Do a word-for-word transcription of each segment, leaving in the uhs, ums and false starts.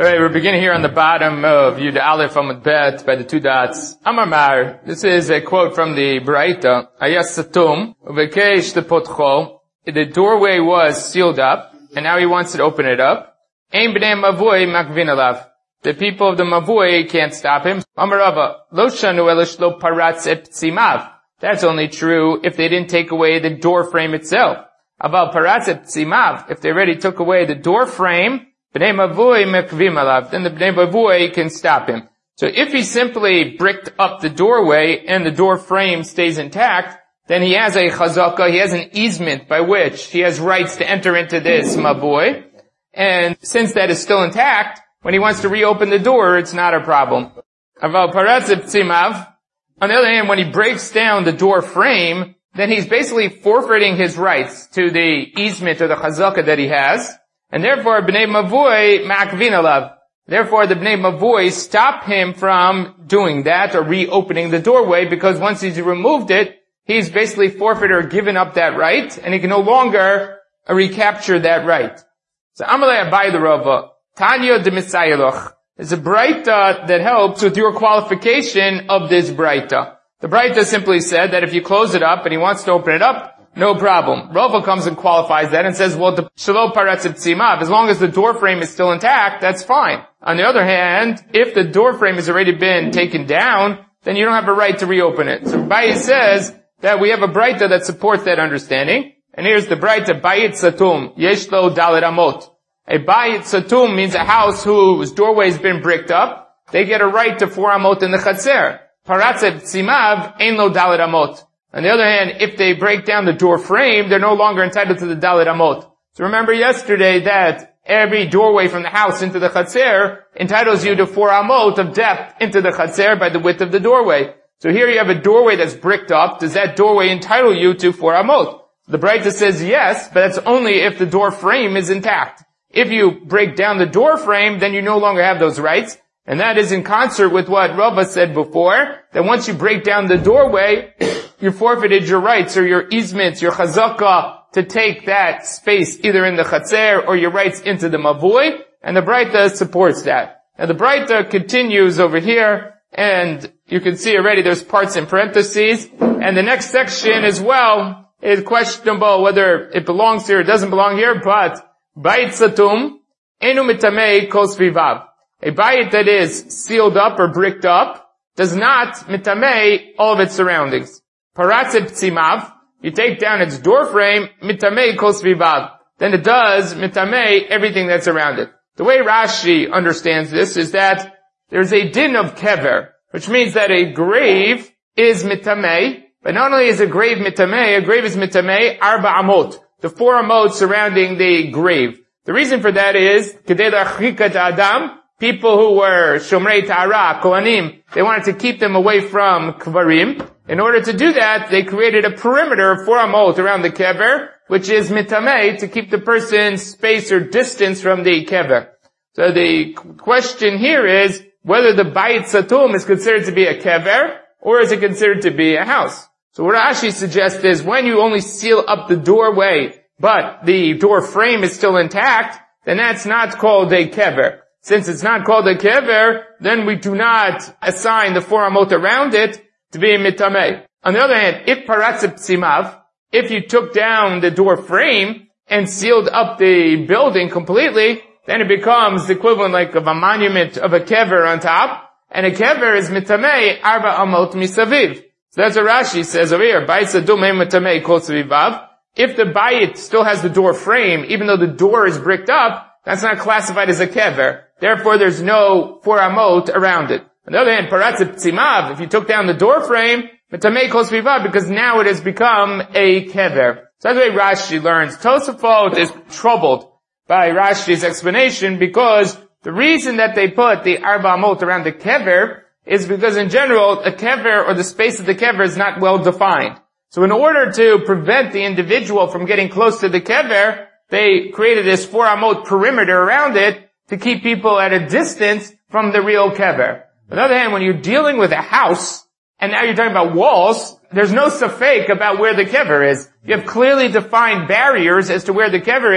Alright, we're beginning here on the bottom of Yud Aleph Amud Bet by the two dots. Amar Mar, this is a quote from the Braita. Hayas Satum, Uvekesh Tepotcho. The doorway was sealed up, and now he wants to open it up. Ein b'nei mavui makvin alav. The people of the mavui can't stop him. Amar Rava, Lo shanu elish lo paratz et tzimav. That's only true if they didn't take away the door frame itself. Aval paratz et tzimav. If they already took away the door frame, B'nei Mavui mekvim alav, then the B'nei Mavui can stop him. So if he simply bricked up the doorway and the door frame stays intact, then he has a chazaka, he has an easement by which he has rights to enter into this Mavui. And since that is still intact, when he wants to reopen the door, it's not a problem. Aval paratz et tzimav. On the other hand, when he breaks down the door frame, then he's basically forfeiting his rights to the easement or the chazaka that he has. And therefore, B'nei Mavui makvin alav. Therefore, the B'nei Mavui stop him from doing that or reopening the doorway, because once he's removed it, he's basically forfeited or given up that right, and he can no longer recapture that right. So, Amalei Abai the Rava, Tanya de Misayeloch. There's a Braita that helps with your qualification of this Braita. The Braita simply said that if you close it up and he wants to open it up, no problem. Rava comes and qualifies that and says, well, the shelo paratz et tzimav, as long as the door frame is still intact, that's fine. On the other hand, if the door frame has already been taken down, then you don't have a right to reopen it. So Bayi says that we have a Braita that supports that understanding. And here's the Braita, Bayit Satum, Yesh lo dalet amot. A Bayit Satum means a house whose doorway has been bricked up. They get a right to four amot in the chatzer. Paratz et tzimav, ein lo dalet amot. On the other hand, if they break down the door frame, they're no longer entitled to the dalet amot. So remember yesterday that every doorway from the house into the chatzer entitles you to four amot of depth into the chatzer by the width of the doorway. So here you have a doorway that's bricked up. Does that doorway entitle you to four amot? The Braita says yes, but that's only if the door frame is intact. If you break down the door frame, then you no longer have those rights. And that is in concert with what Rava said before, that once you break down the doorway, you forfeited your rights or your easements, your chazaka to take that space either in the chatzer or your rights into the mavui, and the Braita supports that. Now the Braita continues over here, and you can see already there's parts in parentheses, and the next section as well is questionable whether it belongs here or doesn't belong here, but Bayit Satum, Enu mitamei kol svivav. A bayit that is sealed up or bricked up does not mitamei all of its surroundings. Paratz et tzimav, you take down its door frame, mitamei kol svivav. Then it does mitamei everything that's around it. The way Rashi understands this is that there's a din of kever, which means that a grave is mitamei, but not only is a grave mitamei, a grave is mitamei arba amot, the four amot surrounding the grave. The reason for that is, kedei la'achrikat adam, people who were Shomrei Ta'ara, Kohanim, they wanted to keep them away from Kvarim. In order to do that, they created a perimeter of four amot around the kever, which is mitamei, to keep the person's space or distance from the kever. So the question here is whether the Bayit Satum is considered to be a kever, or is it considered to be a house? So what Rashi suggests is when you only seal up the doorway, but the door frame is still intact, then that's not called a kever. Since it's not called a kever, then we do not assign the four amot around it to be mitamei. On the other hand, if paratz et tzimav, if you took down the door frame and sealed up the building completely, then it becomes the equivalent like of a monument of a kever on top, and a kever is mitamei arba amot misaviv. So that's what Rashi says over here, bayit sadum ein mitamei kol svivav. If the bayit still has the door frame, even though the door is bricked up, that's not classified as a kever. Therefore, there's no four amot around it. On the other hand, paratz et tzimav, if you took down the door frame, mitamei kol svivav, because now it has become a kever. So that's the way Rashi learns. Tosafot is troubled by Rashi's explanation because the reason that they put the arba amot around the kever is because in general, a kever or the space of the kever is not well defined. So in order to prevent the individual from getting close to the kever, they created this four amot perimeter around it to keep people at a distance from the real kever. On the other hand, when you're dealing with a house, and now you're talking about walls, there's no safek about where the kever is. You have clearly defined barriers as to where the kever is,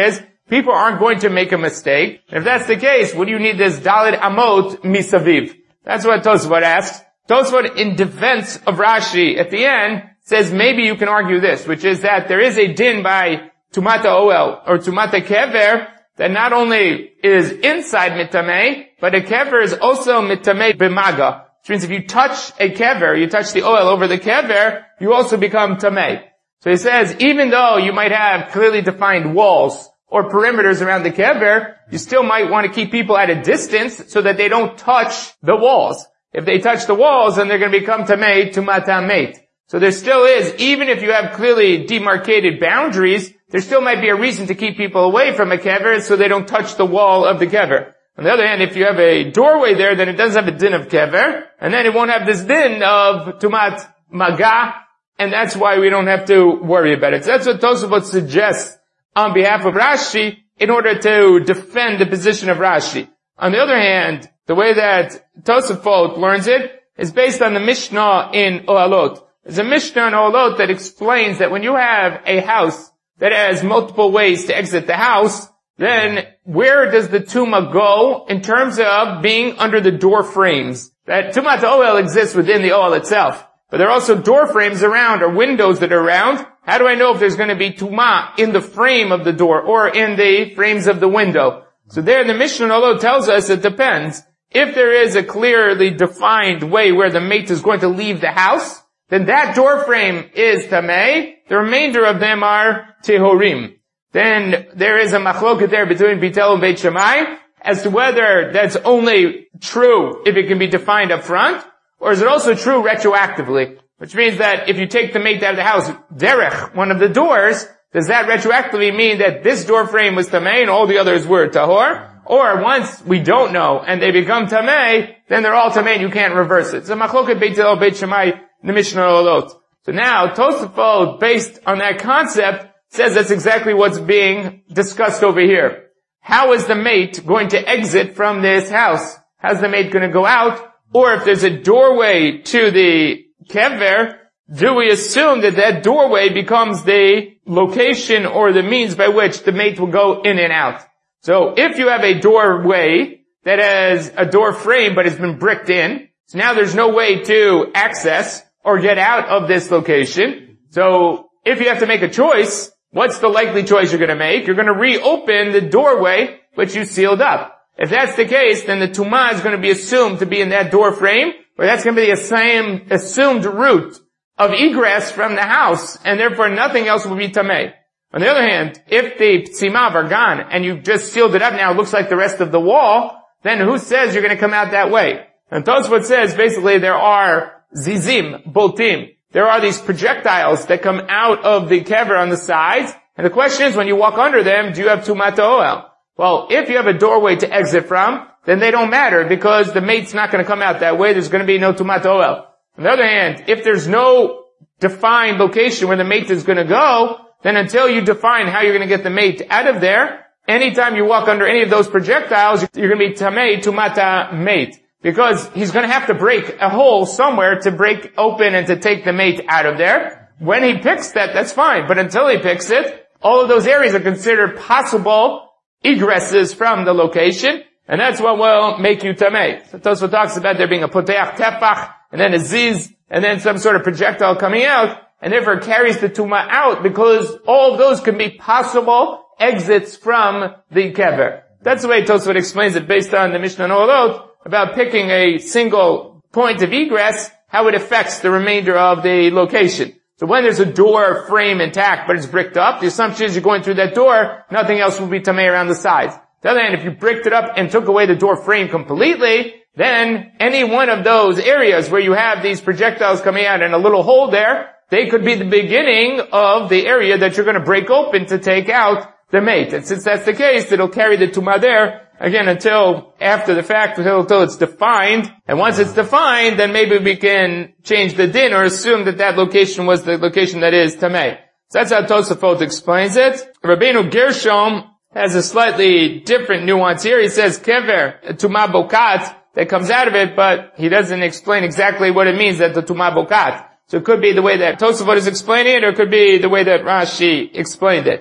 people aren't going to make a mistake. And if that's the case, what do you need this Dalit Amot Misaviv? That's what Tosafot asks. Tosafot, in defense of Rashi, at the end, says maybe you can argue this, which is that there is a din by Tumata Oel, or Tumata Kever, that not only is inside Mitameh, but a Kever is also Mitameh B'maga. Which means if you touch a Kever, you touch the oil over the Kever, you also become Tameh. So he says, even though you might have clearly defined walls or perimeters around the Kever, you still might want to keep people at a distance so that they don't touch the walls. If they touch the walls, then they're going to become Tameh, Tumata Meit. So there still is, even if you have clearly demarcated boundaries, there still might be a reason to keep people away from a kever so they don't touch the wall of the kever. On the other hand, if you have a doorway there, then it does have a din of kever, and then it won't have this din of tumat maga, and that's why we don't have to worry about it. So that's what Tosafot suggests on behalf of Rashi in order to defend the position of Rashi. On the other hand, the way that Tosafot learns it is based on the Mishnah in Ohalot. There's a Mishnah in Ohalot that explains that when you have a house that has multiple ways to exit the house, then where does the Tuma go in terms of being under the door frames? That Tumat Oel exists within the Oel itself, but there are also door frames around or windows that are around. How do I know if there's going to be Tuma in the frame of the door or in the frames of the window? So there the Mishnah Ohalot tells us it depends. If there is a clearly defined way where the mate is going to leave the house, then that door frame is Tameh. The remainder of them are Tehorim. Then there is a machloket there between Bitel and Beit Shammai as to whether that's only true if it can be defined up front, or is it also true retroactively? Which means that if you take the mate out of the house, derech, one of the doors, does that retroactively mean that this door frame was Tameh and all the others were Tahor? Or once we don't know and they become Tameh, then they're all Tameh and you can't reverse it. So machloket Bitel, Beit Shammai, the Mishnah Ohalot. So now, Tosafot, based on that concept, says that's exactly what's being discussed over here. How is the mate going to exit from this house? How's the mate going to go out? Or if there's a doorway to the kever, do we assume that that doorway becomes the location or the means by which the mate will go in and out? So if you have a doorway that has a door frame but has been bricked in, so now there's no way to access or get out of this location. So if you have to make a choice, what's the likely choice you're going to make? You're going to reopen the doorway which you sealed up. If that's the case, then the Tumah is going to be assumed to be in that door frame, or that's going to be the same assumed route of egress from the house, and therefore nothing else will be Tameh. On the other hand, if the Ptzimav are gone, and you've just sealed it up now, it looks like the rest of the wall, then who says you're going to come out that way? And Tosafot says basically there are Zizim, Boltim. There are these projectiles that come out of the kever on the sides, and the question is, when you walk under them, do you have Tumat Oel? Well, if you have a doorway to exit from, then they don't matter, because the mate's not going to come out that way. There's going to be no Tumat Oel. On the other hand, if there's no defined location where the mate is going to go, then until you define how you're going to get the mate out of there, anytime you walk under any of those projectiles, you're going to be Tameh Tumata Mate. Because he's going to have to break a hole somewhere to break open and to take the mate out of there. When he picks that, that's fine. But until he picks it, all of those areas are considered possible egresses from the location. And that's what will make you Tameh. So Tosafot talks about there being a Poteach Tefach, and then a Ziz, and then some sort of projectile coming out, and therefore carries the Tumah out, because all of those can be possible exits from the kever. That's the way Tosafot explains it based on the Mishnah Ohalot, about picking a single point of egress, how it affects the remainder of the location. So when there's a door frame intact, but it's bricked up, the assumption is you're going through that door, nothing else will be Tameh around the sides. On the other hand, if you bricked it up and took away the door frame completely, then any one of those areas where you have these projectiles coming out and a little hole there, they could be the beginning of the area that you're going to break open to take out the mate. And since that's the case, it'll carry the Tumah there, again, until after the fact, until, until it's defined. And once it's defined, then maybe we can change the din or assume that that location was the location that is Tameh. So that's how Tosafot explains it. Rabbeinu Gershom has a slightly different nuance here. He says kever, Tumah Bokat, that comes out of it, but he doesn't explain exactly what it means that the Tumah Bokat. So it could be the way that Tosafot is explaining it, or it could be the way that Rashi explained it.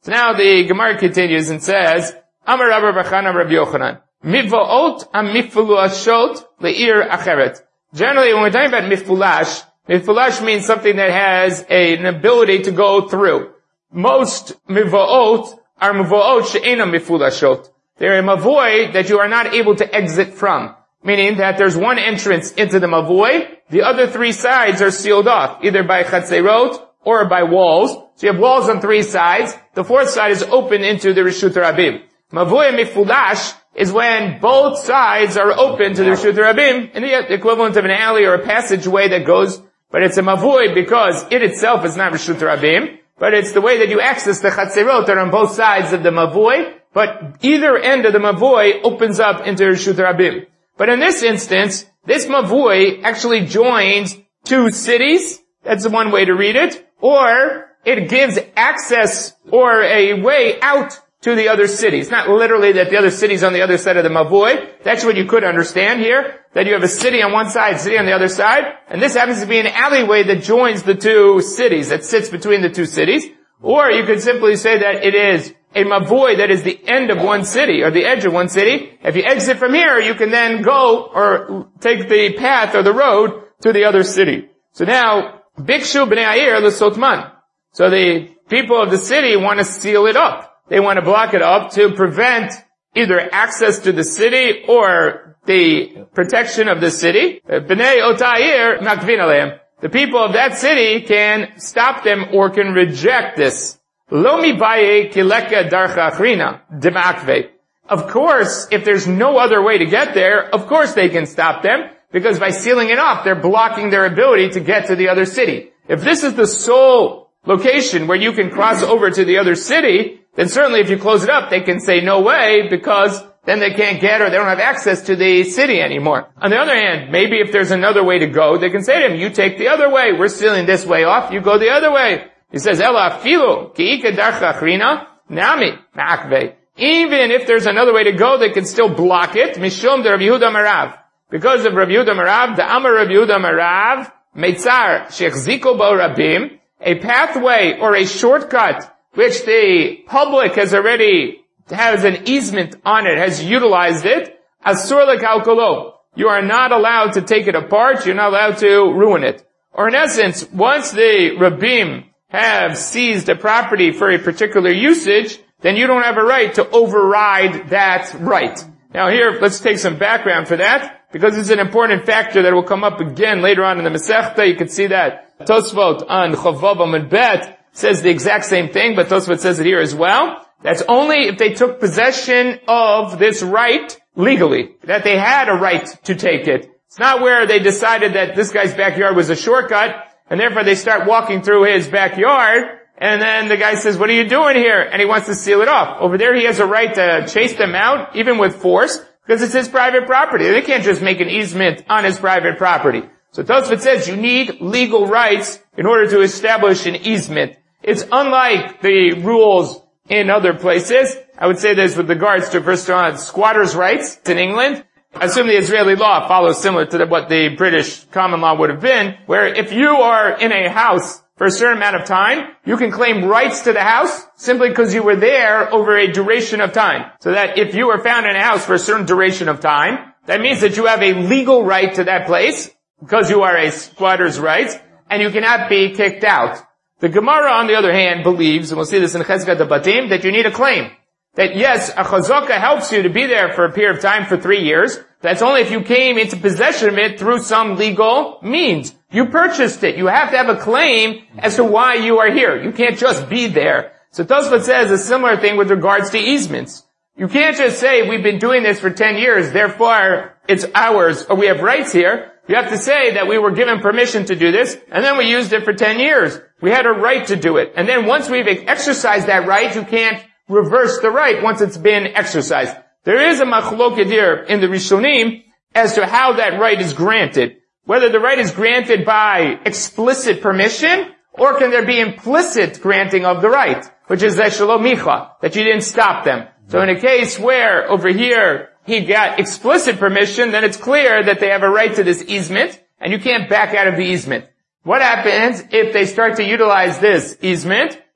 So now the Gemara continues and says, Amar Rabbi Bachana Rabbi Yochanan, Miva'ot am mifuluashot le'ir acheret. Generally, when we're talking about mifulash, mifulash means something that has a, an ability to go through. Most miva'ot are miva'ot she'ena mifulashot. They're a mavoi that you are not able to exit from. Meaning that there's one entrance into the mavoi, the other three sides are sealed off, either by chatzerot or by walls. So you have walls on three sides. The fourth side is open into the Rishut Rabim. Mavoi mifulash is when both sides are open to the Rishut Rabim, and the equivalent of an alley or a passageway that goes, but it's a mavoi because it itself is not Rishut Rabim, but it's the way that you access the chatzerot that are on both sides of the mavoi, but either end of the mavoi opens up into Rishut Rabim. But in this instance, this mavoi actually joins two cities. That's one way to read it. Or it gives access or a way out to the other cities. Not literally that the other city's on the other side of the mavoi. That's what you could understand here. That you have a city on one side, city on the other side. And this happens to be an alleyway that joins the two cities, that sits between the two cities. Or you could simply say that it is a mavoi that is the end of one city, or the edge of one city. If you exit from here, you can then go or take the path or the road to the other city. So now, Bikshu b'nei ha'ir l'sotman. So the people of the city want to seal it up. They want to block it up to prevent either access to the city or the protection of the city. B'nei ota'ir makvin aleim. The people of that city can stop them or can reject this. Lo mibaye kileka darcha achrina demakve. Of course, if there's no other way to get there, of course they can stop them, because by sealing it off, they're blocking their ability to get to the other city. If this is the sole location where you can cross over to the other city, then certainly if you close it up, they can say no way, because then they can't get or they don't have access to the city anymore. On the other hand, maybe if there's another way to go, they can say to him, you take the other way. We're sealing this way off. You go the other way. He says, Ela filu ki'ika darcha achrina nami ma'akve. Even if there's another way to go, they can still block it. Mishum de Rabbi Yehuda Marav. Because of Rabbi Yehuda Marav, the Amar Rabbi Yehuda Marav, Meitzar shechziko bo rabim, a pathway or a shortcut which the public has already has an easement on it, has utilized it, asur lekalkolo. You are not allowed to take it apart. You're not allowed to ruin it. Or in essence, once the Rabbim have seized a property for a particular usage, then you don't have a right to override that right. Now here, let's take some background for that, because it's an important factor that will come up again later on in the Masechta. You can see that Tosfot on Chavav Amud Bet says the exact same thing, but Tosfot says it here as well. That's only if they took possession of this right legally, that they had a right to take it. It's not where they decided that this guy's backyard was a shortcut, and therefore they start walking through his backyard, and then the guy says, what are you doing here? And he wants to seal it off. Over there he has a right to chase them out, even with force, because it's his private property. They can't just make an easement on his private property. So Tosfot says you need legal rights in order to establish an easement. It's unlike the rules in other places. I would say this with regards to, first on squatters' rights in England. I assume the Israeli law follows similar to the, what the British common law would have been, where if you are in a house for a certain amount of time, you can claim rights to the house simply because you were there over a duration of time. So that if you were found in a house for a certain duration of time, that means that you have a legal right to that place because you are a squatter's rights, and you cannot be kicked out. The Gemara, on the other hand, believes, and we'll see this in Chezkat Batim, that you need a claim. That yes, a chazaka helps you to be there for a period of time for three years. That's only if you came into possession of it through some legal means. You purchased it. You have to have a claim as to why you are here. You can't just be there. So Tosfot says a similar thing with regards to easements. You can't just say, we've been doing this for ten years, therefore it's ours, or we have rights here. You have to say that we were given permission to do this, and then we used it for ten years. We had a right to do it. And then once we've exercised that right, you can't reverse the right once it's been exercised. There is a machloket here in the Rishonim as to how that right is granted. Whether the right is granted by explicit permission, or can there be implicit granting of the right, which is that shalom micha, that you didn't stop them. So in a case where over here he got explicit permission, then it's clear that they have a right to this easement, and you can't back out of the easement. What happens if they start to utilize this easement,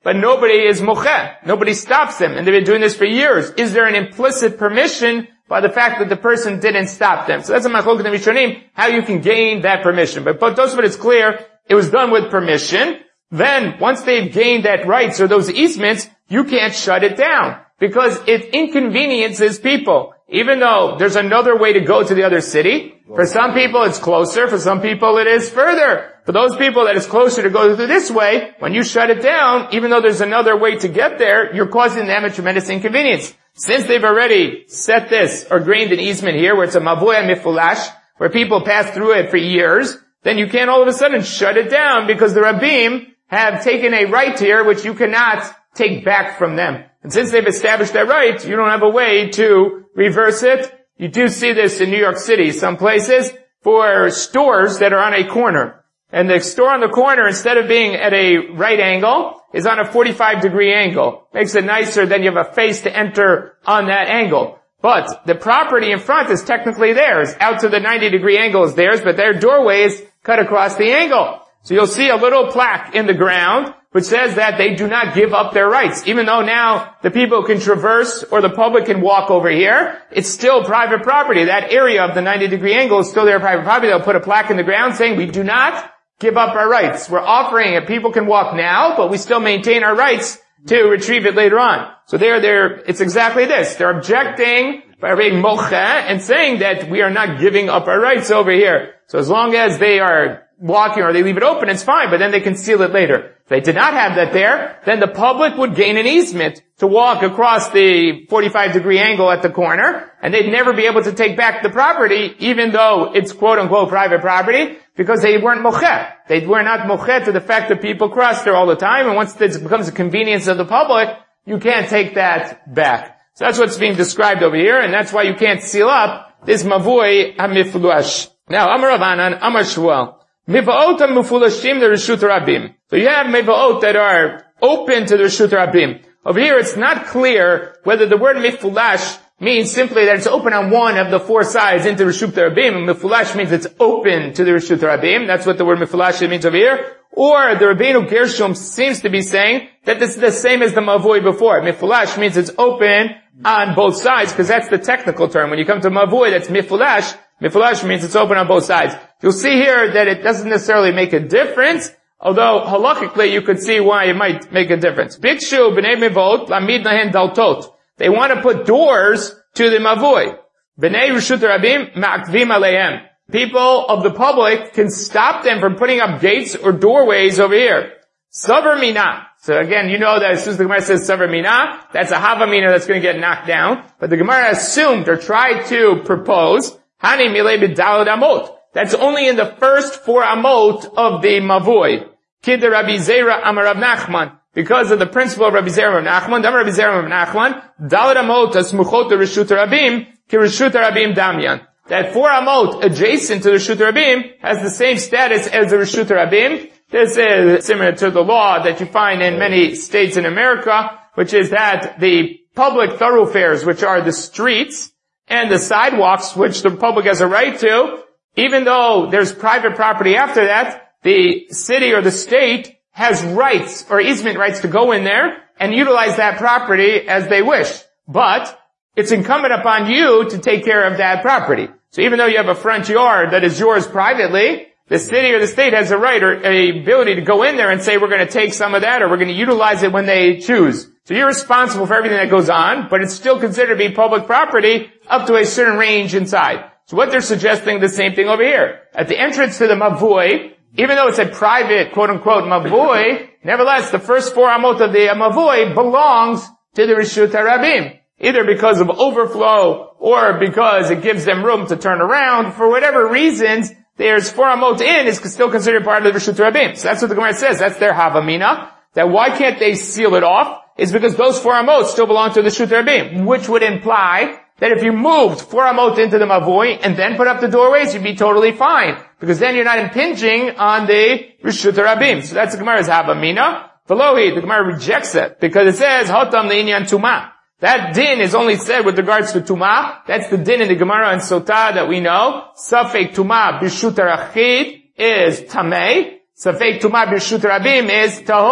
but nobody is mocheh. Nobody stops them, and they've been doing this for years. Is there an implicit permission by the fact that the person didn't stop them? So that's a machlokes Rishonim, how you can gain that permission. But Tosfot is clear, it was done with permission. Then, once they've gained that rights or those easements, you can't shut it down, because it inconveniences people. Even though there's another way to go to the other city, for some people it's closer, for some people it is further. For those people that it's closer to go through this way, when you shut it down, even though there's another way to get there, you're causing them a tremendous inconvenience. Since they've already set this or gained an easement here, where it's a mavui mifulash, where people pass through it for years, then you can't all of a sudden shut it down, because the Rabbim have taken a right here which you cannot take back from them. And since they've established that right, you don't have a way to reverse it. You do see this in New York City, some places, for stores that are on a corner. And the store on the corner, instead of being at a right angle, is on a forty-five degree angle. Makes it nicer, then you have a face to enter on that angle. But the property in front is technically theirs. Out to the ninety degree angle is theirs, but their doorway is cut across the angle. So you'll see a little plaque in the ground which says that they do not give up their rights. Even though now the people can traverse or the public can walk over here, it's still private property. That area of the ninety degree angle is still their private property. They'll put a plaque in the ground saying, we do not give up our rights. We're offering it. People can walk now, but we still maintain our rights to retrieve it later on. So they're, they're, it's exactly this. They're objecting by being mocheh and saying that we are not giving up our rights over here. So as long as they are walking or they leave it open, it's fine, but then they can seal it later. If they did not have that there, then the public would gain an easement to walk across the forty-five degree angle at the corner, and they'd never be able to take back the property, even though it's quote-unquote private property, because they weren't mocheh. They were not mocheh to the fact that people cross there all the time, and once this becomes a convenience of the public, you can't take that back. So that's what's being described over here, and that's why you can't seal up this mavui hamifluash. Now, Amar Ravanan, Amar Shmuel. Miva'ot ha-mufulashim the Reshut Rabim. So you have miva'ot that are open to the Reshut Rabim. Over here, it's not clear whether the word mifulash means simply that it's open on one of the four sides into Reshut Rabim, and mifulash means it's open to the Reshut Rabim. That's what the word mifulash means over here. Or the Rabbeinu Gershom seems to be saying that this is the same as the mavui before. Mifulash means it's open on both sides, because that's the technical term. When you come to mavui, that's mifulash. Mifulash means it's open on both sides. You'll see here that it doesn't necessarily make a difference, although halakhically you could see why it might make a difference. Bikshu b'nei mivot lamid nahen daltot. They want to put doors to the mavui. B'nei Reshut Rabim ma'akvim aleihem. People of the public can stop them from putting up gates or doorways over here. Savar mina. So again, you know that as soon as the Gemara says Savar mina, that's a hava mina that's going to get knocked down. But the Gemara assumed or tried to propose Hani milei b'dalad amot. That's only in the first four amot of the mavui. Kid Rabbi Zera Amar Rav Nachman. Because of the principle of Rabbi Zera Rav Nachman, Amar Rabbi Zera Rav Nachman, dalad amot asmuchot to Reshut Rabim, ki Reshut Rabim damyan. That four amot adjacent to the Reshut Rabim has the same status as the Reshut Rabim. This is similar to the law that you find in many states in America, which is that the public thoroughfares, which are the streets, and the sidewalks, which the public has a right to, even though there's private property after that, the city or the state has rights or easement rights to go in there and utilize that property as they wish. But it's incumbent upon you to take care of that property. So even though you have a front yard that is yours privately, the city or the state has a right or a ability to go in there and say, we're going to take some of that or we're going to utilize it when they choose. So you're responsible for everything that goes on, but it's still considered to be public property up to a certain range inside. So what they're suggesting, the same thing over here. At the entrance to the mavui, even though it's a private, quote-unquote, mavui, nevertheless, the first four amot of the mavui belongs to the Reshut Rabim. Either because of overflow or because it gives them room to turn around. For whatever reasons, there's four amot in is still considered part of the Reshut Rabim. So that's what the Gemara says. That's their havamina. That why can't they seal it off? Is because those four amot still belong to the Reshut Rabim, which would imply that if you moved four amot into the mavui and then put up the doorways, you'd be totally fine. Because then you're not impinging on the Reshut Rabim. So that's the Gemara's havamina. Velohi, the Gemara rejects it because it says, Hotam le'inyan tumah. That din is only said with regards to tumah. That's the din in the Gemara and Sotah that we know. Safek tumah b'reshut rachid is tamei. Safek tumah b'reshut rabim is tahor.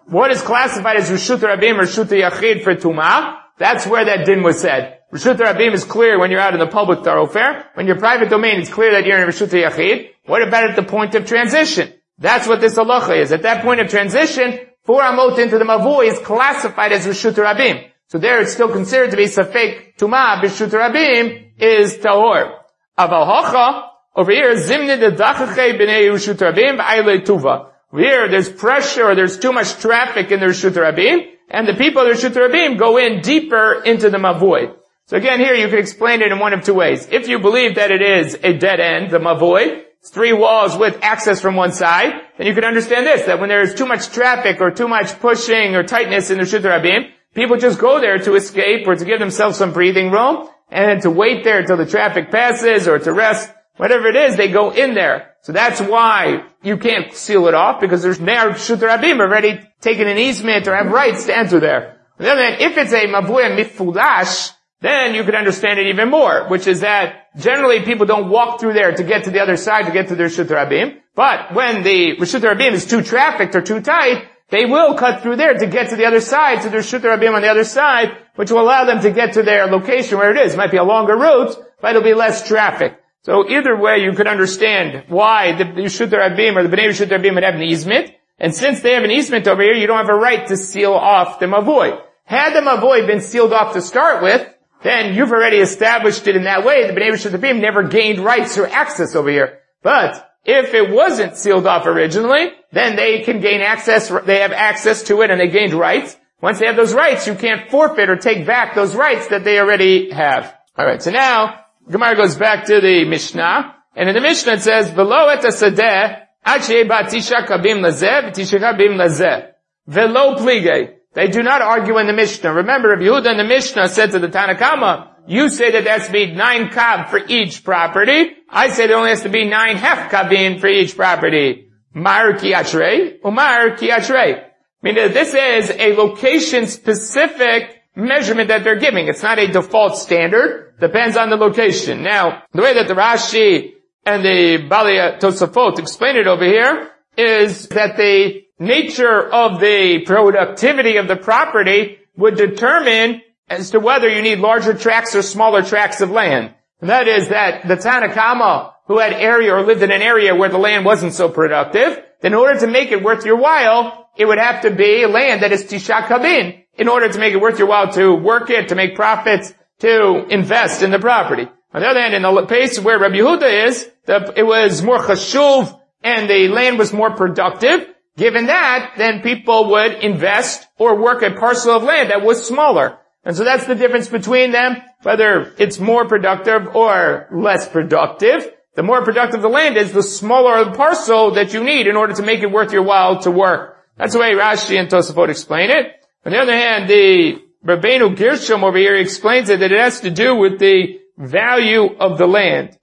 what is classified as Reshut Rabim or Reshut Yachid for Tumah, that's where that din was said. Reshut Rabim is clear when you're out in the public thoroughfare. When you're private domain, it's clear that you're in Reshut Yachid. What about at the point of transition? That's what this halacha is. At that point of transition, four amot into the mavui is classified as Reshut Rabim. So there it's still considered to be Safek Tumah, Reshut Rabim is Tahor. Aval Hocha, over here, Zimni de Dachache b'nei Reshut Rabim v'ayle Tuva. Over here, there's pressure, or there's too much traffic in the Reshut Rabim, and the people of the Reshut Rabim go in deeper into the mavui. So again, here you can explain it in one of two ways. If you believe that it is a dead end, the mavui, it's three walls with access from one side, then you can understand this, that when there is too much traffic or too much pushing or tightness in the Reshut Rabim, people just go there to escape or to give themselves some breathing room and to wait there until the traffic passes or to rest. Whatever it is, they go in there. So that's why you can't seal it off, because there's now Reshut Rabim already taken an easement or have rights to enter there. On the other hand, if it's a Mavuya Mifulash, then you can understand it even more, which is that generally people don't walk through there to get to the other side to get to their Reshut Rabim. But when the Reshut Rabim is too trafficked or too tight, they will cut through there to get to the other side, to their Reshut Rabim on the other side, which will allow them to get to their location where it is. It might be a longer route, but it'll be less traffic. So either way, you could understand why the Reshut Rabim or the Bnei Reshut Rabim would have an easement. And since they have an easement over here, you don't have a right to seal off the mavui. Had the mavui been sealed off to start with, then you've already established it in that way. The Bnei Reshut Rabim never gained rights or access over here. But if it wasn't sealed off originally, then they can gain access, they have access to it and they gained rights. Once they have those rights, you can't forfeit or take back those rights that they already have. Alright, so now, Gemara goes back to the Mishnah, and in the Mishnah it says, Velo et asadeh, ad she'eba tisha kabim lazeh, v'tisha kabim lazeh. Velo plige. They do not argue in the Mishnah. Remember, Rabbi Yehuda in the Mishnah said to the Tanakama, you say that there has to be nine kab for each property. I say there only has to be nine half kabin for each property. Mar ki atrei, umar ki atrei. Meaning that this is a location-specific measurement that they're giving. It's not a default standard. Depends on the location. Now, the way that the Rashi and the Bali Tosafot explain it over here is that the nature of the productivity of the property would determine as to whether you need larger tracts or smaller tracts of land. And that is that the Tanakama, who had area or lived in an area where the land wasn't so productive, then in order to make it worth your while, it would have to be land that is Tisha Kabin, in order to make it worth your while to work it, to make profits, to invest in the property. On the other hand, in the place where Rabbi Yehuda is, the, it was more chashuv and the land was more productive. Given that, then people would invest or work a parcel of land that was smaller. And so that's the difference between them, whether it's more productive or less productive. The more productive the land is, the smaller the parcel that you need in order to make it worth your while to work. That's the way Rashi and Tosafot explain it. On the other hand, the Rabbeinu Gershom over here explains it that it has to do with the value of the land.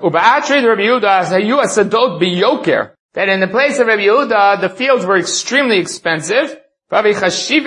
That in the place of Rabbi Yehuda, the fields were extremely expensive. The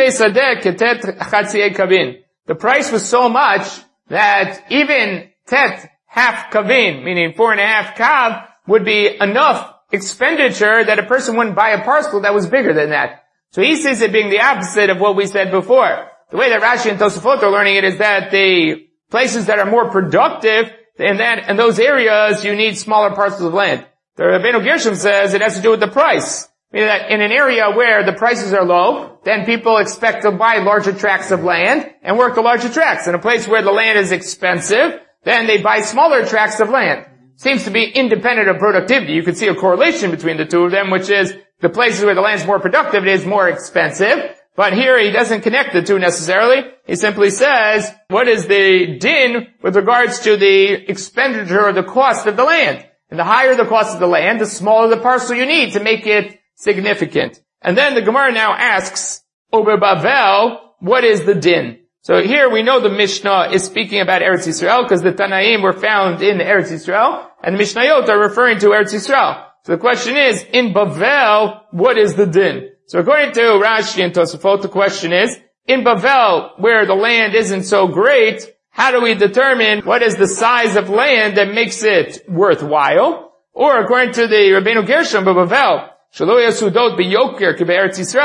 price was so much that even tet half kavin, meaning four and a half kav, would be enough expenditure that a person wouldn't buy a parcel that was bigger than that. So he sees it being the opposite of what we said before. The way that Rashi and Tosafot are learning it is that the places that are more productive, in that, in those areas, you need smaller parcels of land. The Rabbeinu Gershom says it has to do with the price. Meaning that in an area where the prices are low, then people expect to buy larger tracts of land and work the larger tracts. In a place where the land is expensive, then they buy smaller tracts of land. Seems to be independent of productivity. You can see a correlation between the two of them, which is the places where the land is more productive, it is more expensive. But here he doesn't connect the two necessarily. He simply says, what is the din with regards to the expenditure or the cost of the land? And the higher the cost of the land, the smaller the parcel you need to make it significant. And then the Gemara now asks, Ober Bavel, what is the din? So here we know the Mishnah is speaking about Eretz Yisrael because the Tanaim were found in Eretz Yisrael and the Mishnayot are referring to Eretz Yisrael. So the question is, in Bavel, what is the din? So according to Rashi and Tosafot, the question is, in Bavel, where the land isn't so great, how do we determine what is the size of land that makes it worthwhile? Or according to the Rabbeinu Gershom, Bavel, Shelo Yasudot B'Yoker K'Be'eretz Yisrael.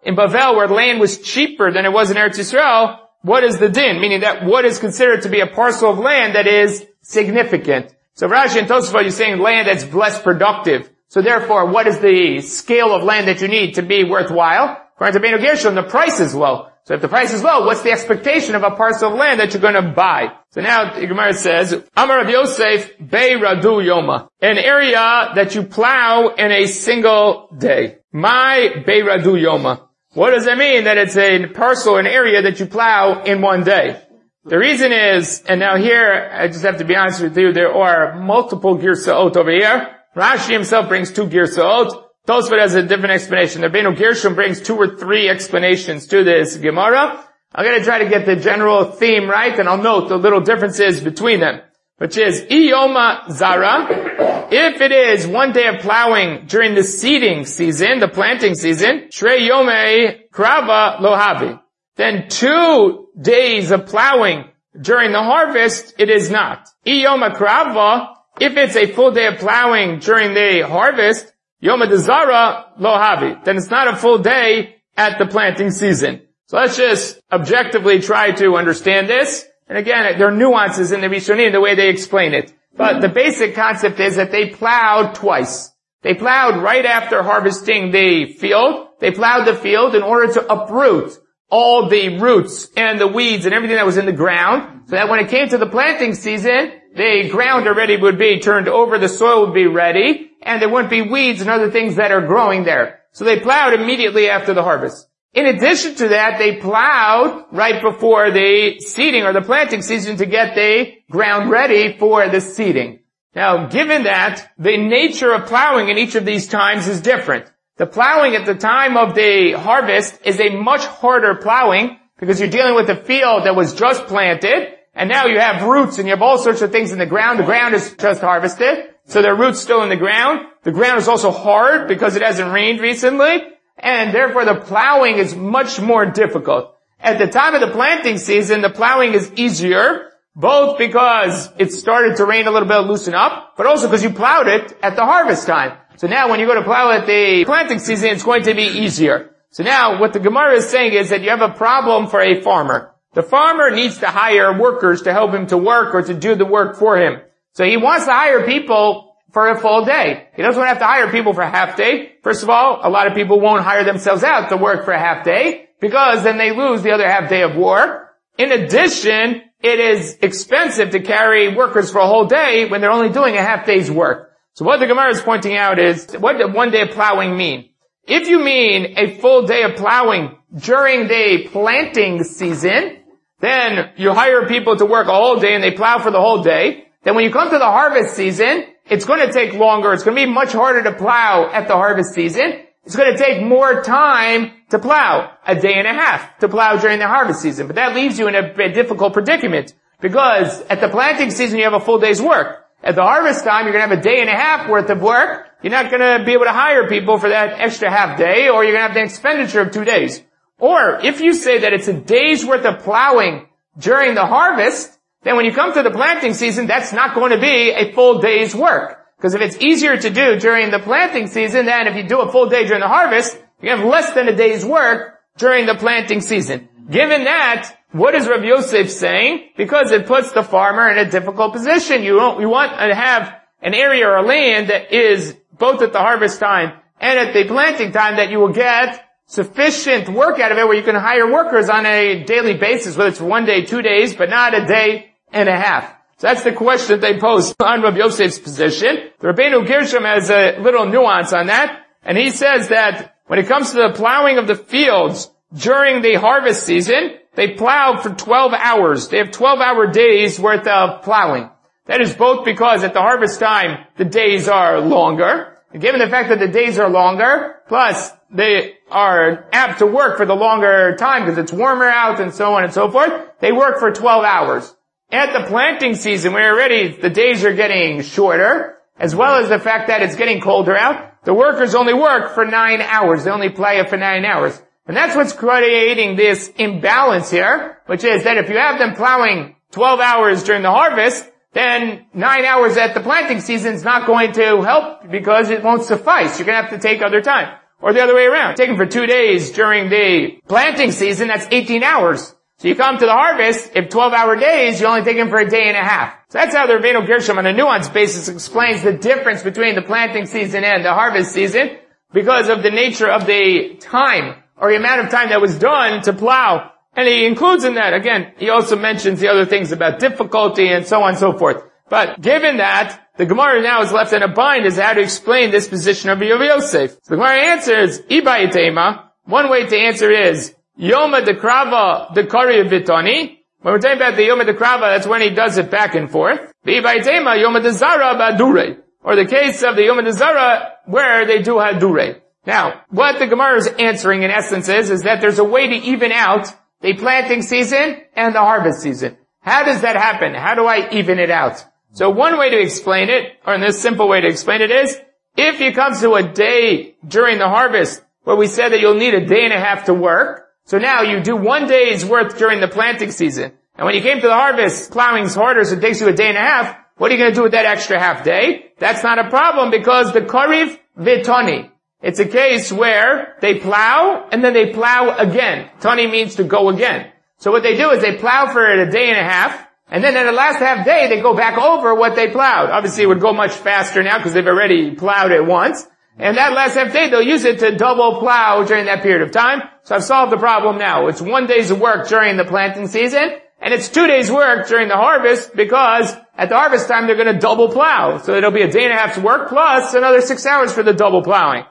in Bavel where land was cheaper than it was in Eretz Yisrael, what is the din? Meaning that what is considered to be a parcel of land that is significant. So Rashi and Tosafot, you're saying land that's less productive. So therefore, what is the scale of land that you need to be worthwhile? According to Beinu Gershom, the price is low. So if the price is low, what's the expectation of a parcel of land that you're going to buy? So now the Gemara says, Amar Rav Yosef, Bei Radu Yoma. An area that you plow in a single day. My Bei Radu Yoma. What does that mean? That it's a parcel, an area that you plow in one day. The reason is, and now here, I just have to be honest with you, there are multiple Girsaot over here. Rashi himself brings two Girsaot. Tosfot has a different explanation. The Beinu Gershom brings two or three explanations to this Gemara. I'm going to try to get the general theme right, and I'll note the little differences between them. Which is, Iyoma Zara, if it is one day of plowing during the seeding season, the planting season, Shrei Yomei Krava Lohavi. Then two days of plowing during the harvest, it is not. Iyoma Krava, if it's a full day of plowing during the harvest, Yom Dezara Lo Havi. Then it's not a full day at the planting season. So let's just objectively try to understand this. And again, there are nuances in the Rishonim, the way they explain it. But the basic concept is that they plowed twice. They plowed right after harvesting the field. They plowed the field in order to uproot all the roots and the weeds and everything that was in the ground. So that when it came to the planting season, the ground already would be turned over, the soil would be ready, and there wouldn't be weeds and other things that are growing there. So they plowed immediately after the harvest. In addition to that, they plowed right before the seeding or the planting season to get the ground ready for the seeding. Now, given that, the nature of plowing in each of these times is different. The plowing at the time of the harvest is a much harder plowing because you're dealing with a field that was just planted, and now you have roots and you have all sorts of things in the ground. The ground is just harvested, so there are roots still in the ground. The ground is also hard because it hasn't rained recently, and therefore the plowing is much more difficult. At the time of the planting season, the plowing is easier, both because it started to rain a little bit, loosen up, but also because you plowed it at the harvest time. So now when you go to plow at the planting season, it's going to be easier. So now what the Gemara is saying is that you have a problem for a farmer. The farmer needs to hire workers to help him to work or to do the work for him. So he wants to hire people for a full day. He doesn't want to have to hire people for a half day. First of all, a lot of people won't hire themselves out to work for a half day because then they lose the other half day of work. In addition, it is expensive to carry workers for a whole day when they're only doing a half day's work. So what the Gemara is pointing out is, what does one day of plowing mean? If you mean a full day of plowing during the planting season, then you hire people to work a whole day and they plow for the whole day. Then when you come to the harvest season, it's going to take longer. It's going to be much harder to plow at the harvest season. It's going to take more time to plow, a day and a half to plow during the harvest season. But that leaves you in a, a difficult predicament because at the planting season you have a full day's work. At the harvest time, you're going to have a day and a half worth of work. You're not going to be able to hire people for that extra half day, or you're going to have the expenditure of two days. Or if you say that it's a day's worth of plowing during the harvest, then when you come to the planting season, that's not going to be a full day's work. Because if it's easier to do during the planting season than if you do a full day during the harvest, you have less than a day's work during the planting season. Given that, what is Rav Yosef saying? Because it puts the farmer in a difficult position. You don't, you want to have an area or land that is both at the harvest time and at the planting time that you will get sufficient work out of it where you can hire workers on a daily basis, whether it's one day, two days, but not a day and a half. So that's the question that they pose on Rav Yosef's position. The Rabbeinu Gershom has a little nuance on that, and he says that when it comes to the plowing of the fields during the harvest season, they plow for twelve hours. They have twelve hour days worth of plowing. That is both because at the harvest time, the days are longer. And given the fact that the days are longer, plus they are apt to work for the longer time because it's warmer out and so on and so forth, they work for twelve hours. At the planting season, where already the days are getting shorter, as well as the fact that it's getting colder out, the workers only work for nine hours. They only plow for nine hours. And that's what's creating this imbalance here, which is that if you have them plowing twelve hours during the harvest, then nine hours at the planting season is not going to help because it won't suffice. You're going to have to take other time. Or the other way around. Take them for two days during the planting season, that's eighteen hours. So you come to the harvest, if twelve hour days, you only take them for a day and a half. So that's how the Rabbeinu Gershom on a nuanced basis explains the difference between the planting season and the harvest season because of the nature of the time or the amount of time that was done to plow. And he includes in that, again, he also mentions the other things about difficulty and so on and so forth. But given that, the Gemara now is left in a bind as to how to explain this position of Rav Yosef. So the Gemara answers, Iba Yitema. One way to answer is, Yoma de Krava de Kari Vitoni. When we're talking about the Yoma de Krava, that's when he does it back and forth. Iba Yitema, Yoma de Zara Badure. Or the case of the Yoma de Zara, where they do Hadure. Now, what the Gemara is answering in essence is, is that there's a way to even out the planting season and the harvest season. How does that happen? How do I even it out? So one way to explain it, or in this simple way to explain it is, if you come to a day during the harvest where we said that you'll need a day and a half to work, so now you do one day's worth during the planting season, and when you came to the harvest, plowing's harder, so it takes you a day and a half, what are you going to do with that extra half day? That's not a problem because the Kariv Vitoni. It's a case where they plow, and then they plow again. Tani means to go again. So what they do is they plow for a day and a half, and then in the last half day, they go back over what they plowed. Obviously, it would go much faster now because they've already plowed it once. And that last half day, they'll use it to double plow during that period of time. So I've solved the problem now. It's one day's work during the planting season, and it's two days' work during the harvest because at the harvest time, they're going to double plow. So it'll be a day and a half's work plus another six hours for the double plowing.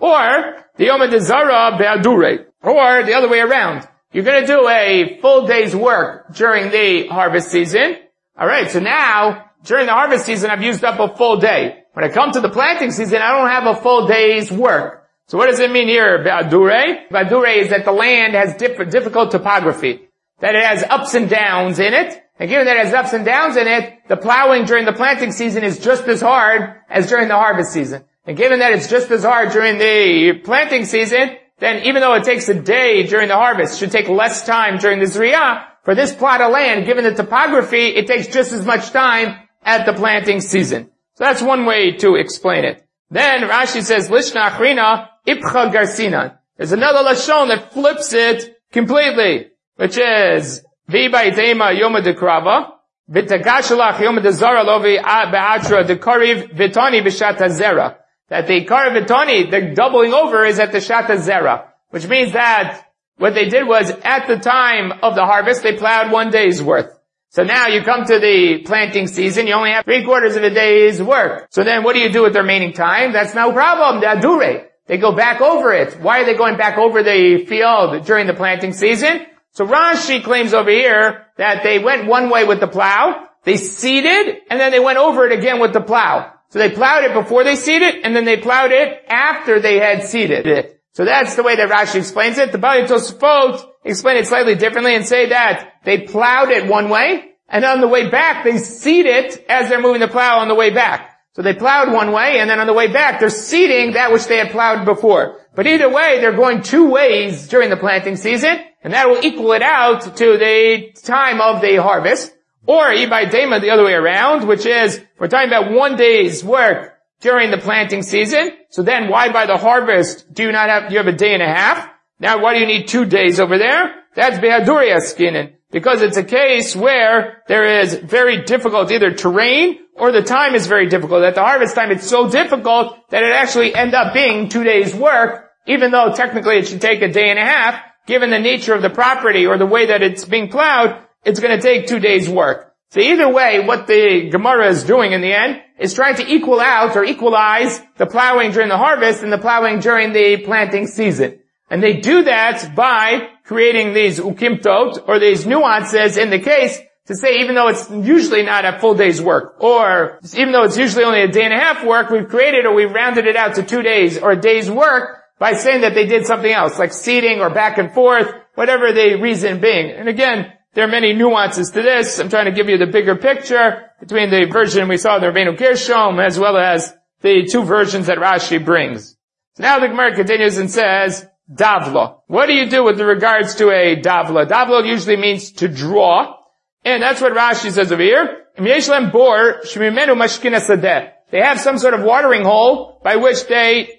Or the Yom de Zara Be'adure. Or the other way around. You're going to do a full day's work during the harvest season. Alright, so now, during the harvest season, I've used up a full day. When I come to the planting season, I don't have a full day's work. So what does it mean here, Be'adure? Be'adure is that the land has diff- difficult topography. That it has ups and downs in it. And given that it has ups and downs in it, the plowing during the planting season is just as hard as during the harvest season. And given that it's just as hard during the planting season, then even though it takes a day during the harvest, it should take less time during the Zriyah, for this plot of land, given the topography, it takes just as much time at the planting season. So that's one way to explain it. Then Rashi says, Lishna Achrina Ipcha Garsinan. There's another Lashon that flips it completely, which is V'ba Yitema Yoma de Krava, V'tagashalach Yoma de Zara Lovi Be'atra de Kariv Vitani B'shat HaZera. That the Kariv Vitani, the doubling over is at the Shat HaZera, which means that what they did was at the time of the harvest, they plowed one day's worth. So now you come to the planting season, you only have three quarters of a day's work. So then what do you do with the remaining time? That's no problem. The Adure. They go back over it. Why are they going back over the field during the planting season? So Rashi claims over here that they went one way with the plow, they seeded, and then they went over it again with the plow. So they plowed it before they seeded, and then they plowed it after they had seeded it. So that's the way that Rashi explains it. The Bali Tosfot explain it slightly differently and say that they plowed it one way, and on the way back, they seed it as they're moving the plow on the way back. So they plowed one way, and then on the way back, they're seeding that which they had plowed before. But either way, they're going two ways during the planting season, and that will equal it out to the time of the harvest. Or Ibai Dema the other way around, which is, we're talking about one day's work during the planting season. So then why by the harvest do you not have, you have a day and a half? Now why do you need two days over there? That's Behaduria skinin. Because it's a case where there is very difficult either terrain or the time is very difficult. At the harvest time it's so difficult that it actually ends up being two days work, even though technically it should take a day and a half. Given the nature of the property or the way that it's being plowed, it's going to take two days work. So either way, what the Gemara is doing in the end is trying to equal out or equalize the plowing during the harvest and the plowing during the planting season. And they do that by creating these ukimtot, or these nuances in the case, to say even though it's usually not a full day's work, or even though it's usually only a day and a half work, we've created or we've rounded it out to two days or a day's work by saying that they did something else, like seeding or back and forth, whatever the reason being. And again, there are many nuances to this. I'm trying to give you the bigger picture between the version we saw in the Rabbeinu Gershom as well as the two versions that Rashi brings. So now the Gemara continues and says, Davla. What do you do with regards to a Davla? Davla usually means to draw. And that's what Rashi says over here. They have some sort of watering hole by which they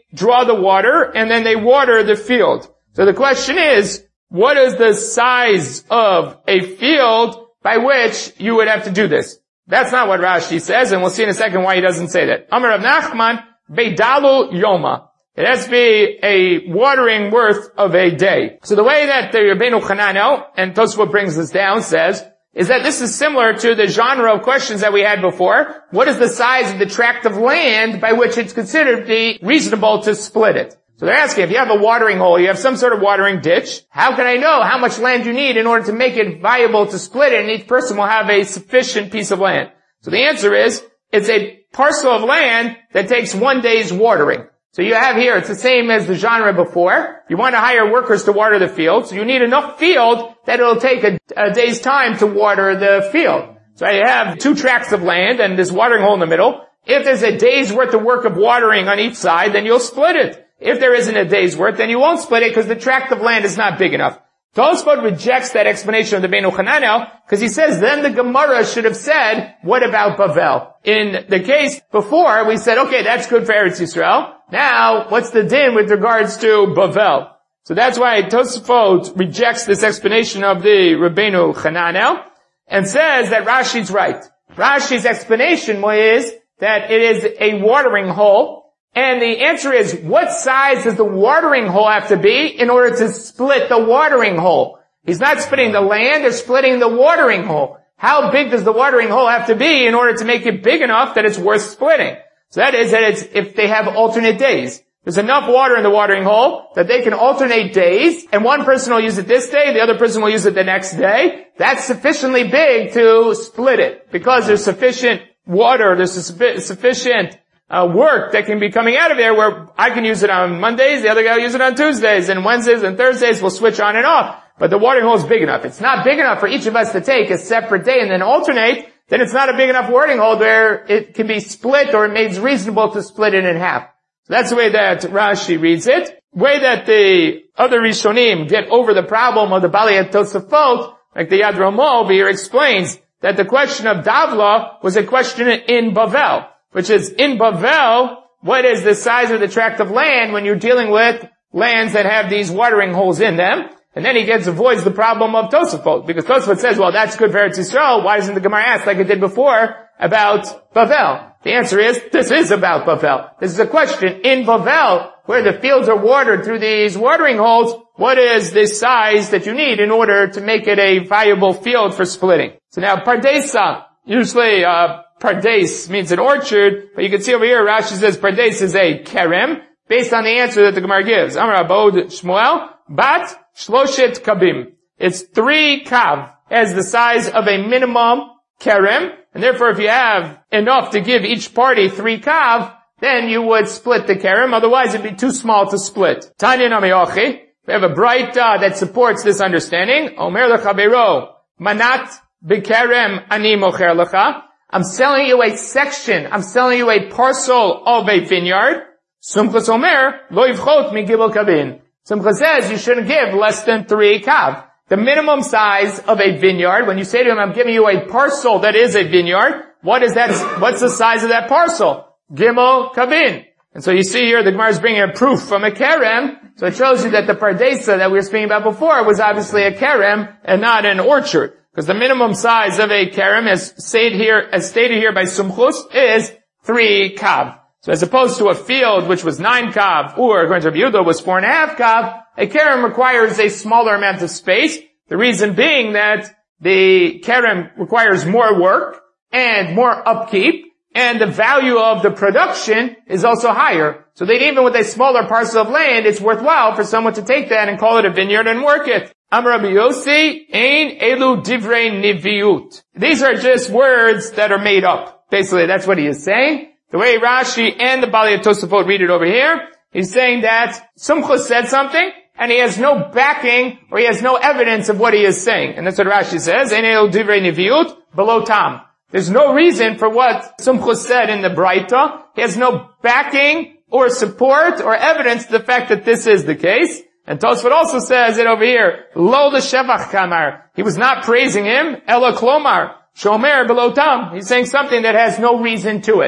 draw the water and then they water the field. So the question is, what is the size of a field by which you would have to do this? That's not what Rashi says, and we'll see in a second why he doesn't say that. Amar Rav Nachman, Beidalu Yoma. It has to be a watering worth of a day. So the way that the Rabbeinu Chananel, and Tosfot brings this down, says, is that this is similar to the genre of questions that we had before. What is the size of the tract of land by which it's considered to be reasonable to split it? So they're asking, if you have a watering hole, you have some sort of watering ditch, how can I know how much land you need in order to make it viable to split it, and each person will have a sufficient piece of land? So the answer is, it's a parcel of land that takes one day's watering. So you have here, it's the same as the genre before. You want to hire workers to water the field, so you need enough field that it'll take a, a day's time to water the field. So you have two tracts of land and this watering hole in the middle. If there's a day's worth of work of watering on each side, then you'll split it. If there isn't a day's worth, then you won't split it because the tract of land is not big enough. Tosfot rejects that explanation of the Beinu Chananel because he says then the Gemara should have said, what about Bavel? In the case before, we said, okay, that's good for Eretz Yisrael. Now, what's the din with regards to Bavel? So that's why Tosfot rejects this explanation of the Rabbeinu Chananel and says that Rashi's right. Rashi's explanation is that it is a watering hole. And the answer is, what size does the watering hole have to be in order to split the watering hole? He's not splitting the land, they're splitting the watering hole. How big does the watering hole have to be in order to make it big enough that it's worth splitting? So that is that it's, if they have alternate days. There's enough water in the watering hole that they can alternate days, and one person will use it this day, the other person will use it the next day. That's sufficiently big to split it, because there's sufficient water, there's sufficient Uh, work that can be coming out of there where I can use it on Mondays, the other guy will use it on Tuesdays, and Wednesdays and Thursdays will switch on and off. But the watering hole is big enough. It's not big enough for each of us to take a separate day and then alternate, then it's not a big enough watering hole where it can be split or it makes reasonable to split it in half. So that's the way that Rashi reads it. The way that the other Rishonim get over the problem of the Balei Tosafot, like the Yad Ramah over here explains that the question of Davla was a question in Bavel. Which is, in Bavel, what is the size of the tract of land when you're dealing with lands that have these watering holes in them? And then he gets avoids the problem of Tosafot, because Tosafot says, well, that's good for Eretz Yisrael. Why doesn't the Gemara ask, like it did before, about Bavel? The answer is, this is about Bavel. This is a question. In Bavel, where the fields are watered through these watering holes, what is the size that you need in order to make it a viable field for splitting? So now, Pardesa, usually, uh, Pardes means an orchard, but you can see over here, Rashi says Pardes is a kerem, based on the answer that the Gemara gives. Amar Abod Shmuel, bat shloshet kabim. It's three kav, as the size of a minimum kerem, and therefore if you have enough to give each party three kav, then you would split the kerem, otherwise it'd be too small to split. Tanya Namiyochi, we have a bright uh, that supports this understanding. Omer lechabero, manat bekerem ani mocher lecha. I'm selling you a section, I'm selling you a parcel of a vineyard. Sumchas Omer, lo yivchot mi gibel kavin. Sumchas says you shouldn't give less than three kav. The minimum size of a vineyard, when you say to him, I'm giving you a parcel that is a vineyard, what is that, what's the size of that parcel? Gimel kavin. And so you see here, the Gemara is bringing a proof from a kerem, so it shows you that the pardesa that we were speaking about before was obviously a kerem and not an orchard. Because the minimum size of a kerem, as stated here, as stated here by Sumchus, is three kav. So as opposed to a field which was nine kav, or according to Rabbi Yehuda was four and a half kav, a kerem requires a smaller amount of space. The reason being that the kerem requires more work and more upkeep, and the value of the production is also higher. So that even with a smaller parcel of land, it's worthwhile for someone to take that and call it a vineyard and work it. Amar Rabbi Yossi, ein elu divrei niviut. These are just words that are made up. Basically, that's what he is saying. The way Rashi and the Balei Tosafot read it over here, he's saying that Sumchus said something, and he has no backing, or he has no evidence of what he is saying. And that's what Rashi says, ein elu divrei niviut, below tam. There's no reason for what Sumchus said in the Braita. He has no backing, or support, or evidence to the fact that this is the case. And Tosfot also says it over here, Lo l'shevach kamar. He was not praising him, Ela klomar, shomer below tam. He's saying something that has no reason to it.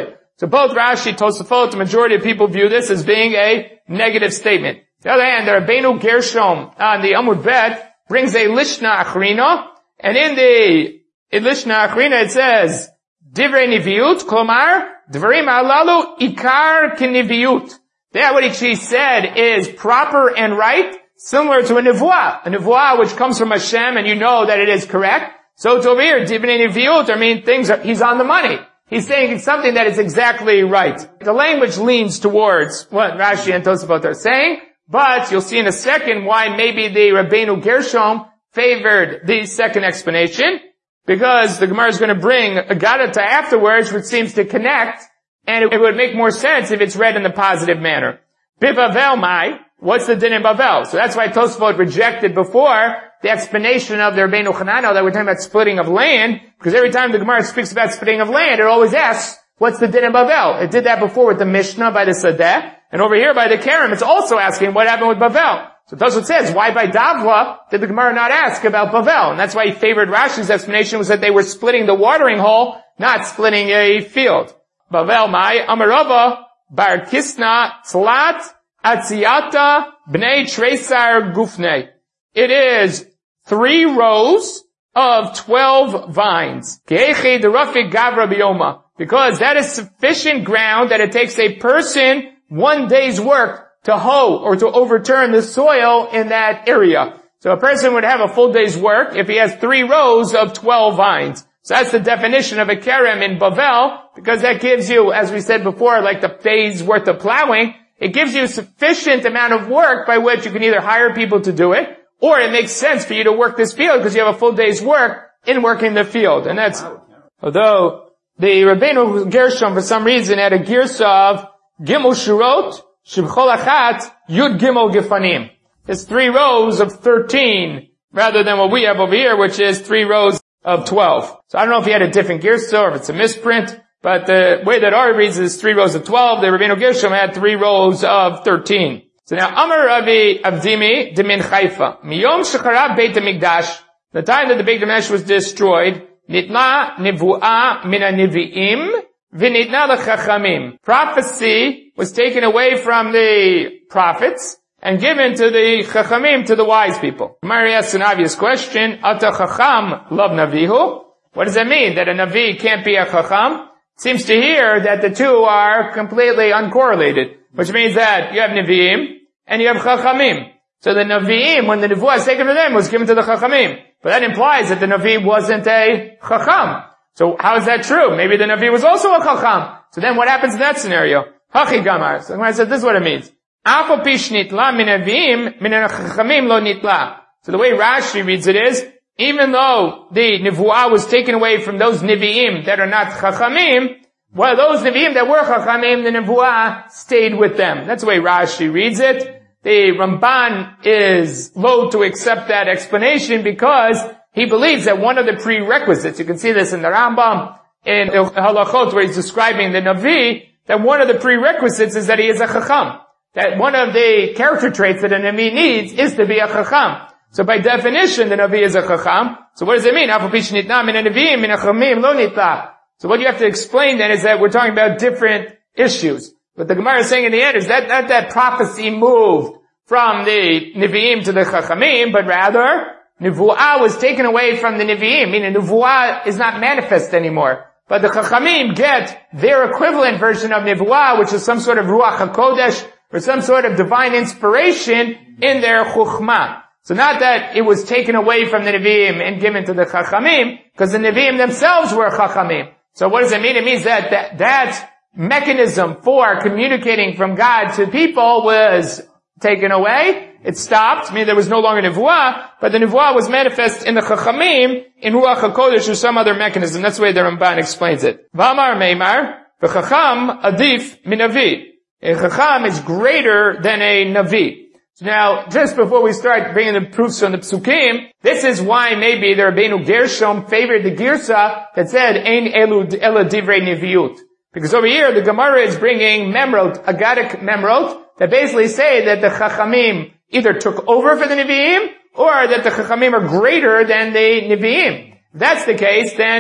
So both Rashi, Tosafot, the majority of people view this as being a negative statement. On the other hand, the Rabbeinu Gershom on the Amud Bet brings a Lishna Achrina, and in the in Lishna Achrina it says, Divrei Niviut, Klomar, Dvarim Alalu, Ikar K'Niviut. That what she said is proper and right, similar to a Nevuah. A Nevuah which comes from Hashem and you know that it is correct. So it's over here, Divrei Niviut, I mean things are, he's on the money. He's saying it's something that is exactly right. The language leans towards what Rashi and Tosafot are saying, but you'll see in a second why maybe the Rabbeinu Gershom favored the second explanation, because the Gemara is going to bring a Gadata afterwards, which seems to connect, and it would make more sense if it's read in the positive manner. Bivavel mai, what's the din in Bavel? So that's why Tosafot rejected before the explanation of the Rabbeinu Hananel that we're talking about splitting of land, because every time the Gemara speaks about splitting of land, it always asks, what's the din in Bavel? It did that before with the Mishnah by the Sadeh, and over here by the Kerem, it's also asking what happened with Bavel. So Tosafot says, why by Davla did the Gemara not ask about Bavel? And that's why he favored Rashi's explanation was that they were splitting the watering hole, not splitting a field. Bavel mai, Amarava, Bar Kisna, Tzlat, Atziata, Bnei Tresar Gufnei. It is three rows of twelve vines. Because that is sufficient ground that it takes a person one day's work to hoe or to overturn the soil in that area. So a person would have a full day's work if he has three rows of twelve vines. So that's the definition of a kerem in Bavel, because that gives you, as we said before, like the day's worth of plowing, it gives you a sufficient amount of work by which you can either hire people to do it, or it makes sense for you to work this field because you have a full day's work in working the field. And that's, although the Rabbeinu Gershom for some reason had a girsa of Gimel Shurot, Shibchol Achat, Yud Gimel Gefanim. It's three rows of thirteen, rather than what we have over here, which is three rows of twelve. So I don't know if he had a different girsa or if it's a misprint, but the way that Ari reads is three rows of twelve. The Rabbeinu Gershom had three rows of thirteen. So now, Amar Rabbi Avdimi de Min Haifa. Miyom Shecharav Beit HaMikdash. The time that the Beit HaMikdash was destroyed, Nitna Nevuah Min HaNevi'im V'nitna L'Chachamim. Prophecy was taken away from the prophets and given to the Chachamim, to the wise people. Mary asks an obvious question. Ata Chacham Lav Navihu. What does that mean? That a Navi can't be a Chacham? It seems to hear that the two are completely uncorrelated, which means that you have Nevi'im and you have Chachamim. So the Nevi'im, when the Nevuah is taken from them, was given to the Chachamim. But that implies that the Navi wasn't a Chacham. So how is that true? Maybe the Navi was also a Chacham. So then what happens in that scenario? Hachi Gamar. So I said, this is what it means. So the way Rashi reads it is, even though the Nevuah was taken away from those Nevi'im that are not Chachamim, well, those Nevi'im that were Chachamim, the Nevuah stayed with them. That's the way Rashi reads it. The Ramban is loath to accept that explanation because he believes that one of the prerequisites, you can see this in the Rambam, in Halachot, where he's describing the Navi, that one of the prerequisites is that he is a Chacham. That one of the character traits that a Navi needs is to be a Chacham. So by definition, the Navi is a Chacham. So what does it mean? So what you have to explain then is that we're talking about different issues. What the Gemara is saying in the end is that not that prophecy moved from the Nevi'im to the Chachamim, but rather Nevuah was taken away from the Nevi'im, meaning Nevuah is not manifest anymore. But the Chachamim get their equivalent version of Nevuah, which is some sort of Ruach HaKodesh, or some sort of divine inspiration in their Chukhmah. So not that it was taken away from the Nevi'im and given to the Chachamim, because the Nevi'im themselves were Chachamim. So what does it mean? It means that that, that mechanism for communicating from God to people was taken away. It stopped. I mean, there was no longer Nevuah, but the Nevuah was manifest in the Chachamim, in Ruach HaKodesh, or some other mechanism. That's the way the Ramban explains it. V'amar meimar, v'chacham adif min Navi. A Chacham is greater than a Navi. So now, just before we start bringing the proofs on the Psukim, this is why maybe the Rabbeinu Gershom favored the Girsa that said, Ein elu ela divrei neviut. Because over here, the Gemara is bringing memrot, agadic memrot, that basically say that the Chachamim either took over for the Nevi'im, or that the Chachamim are greater than the Nevi'im. If that's the case, then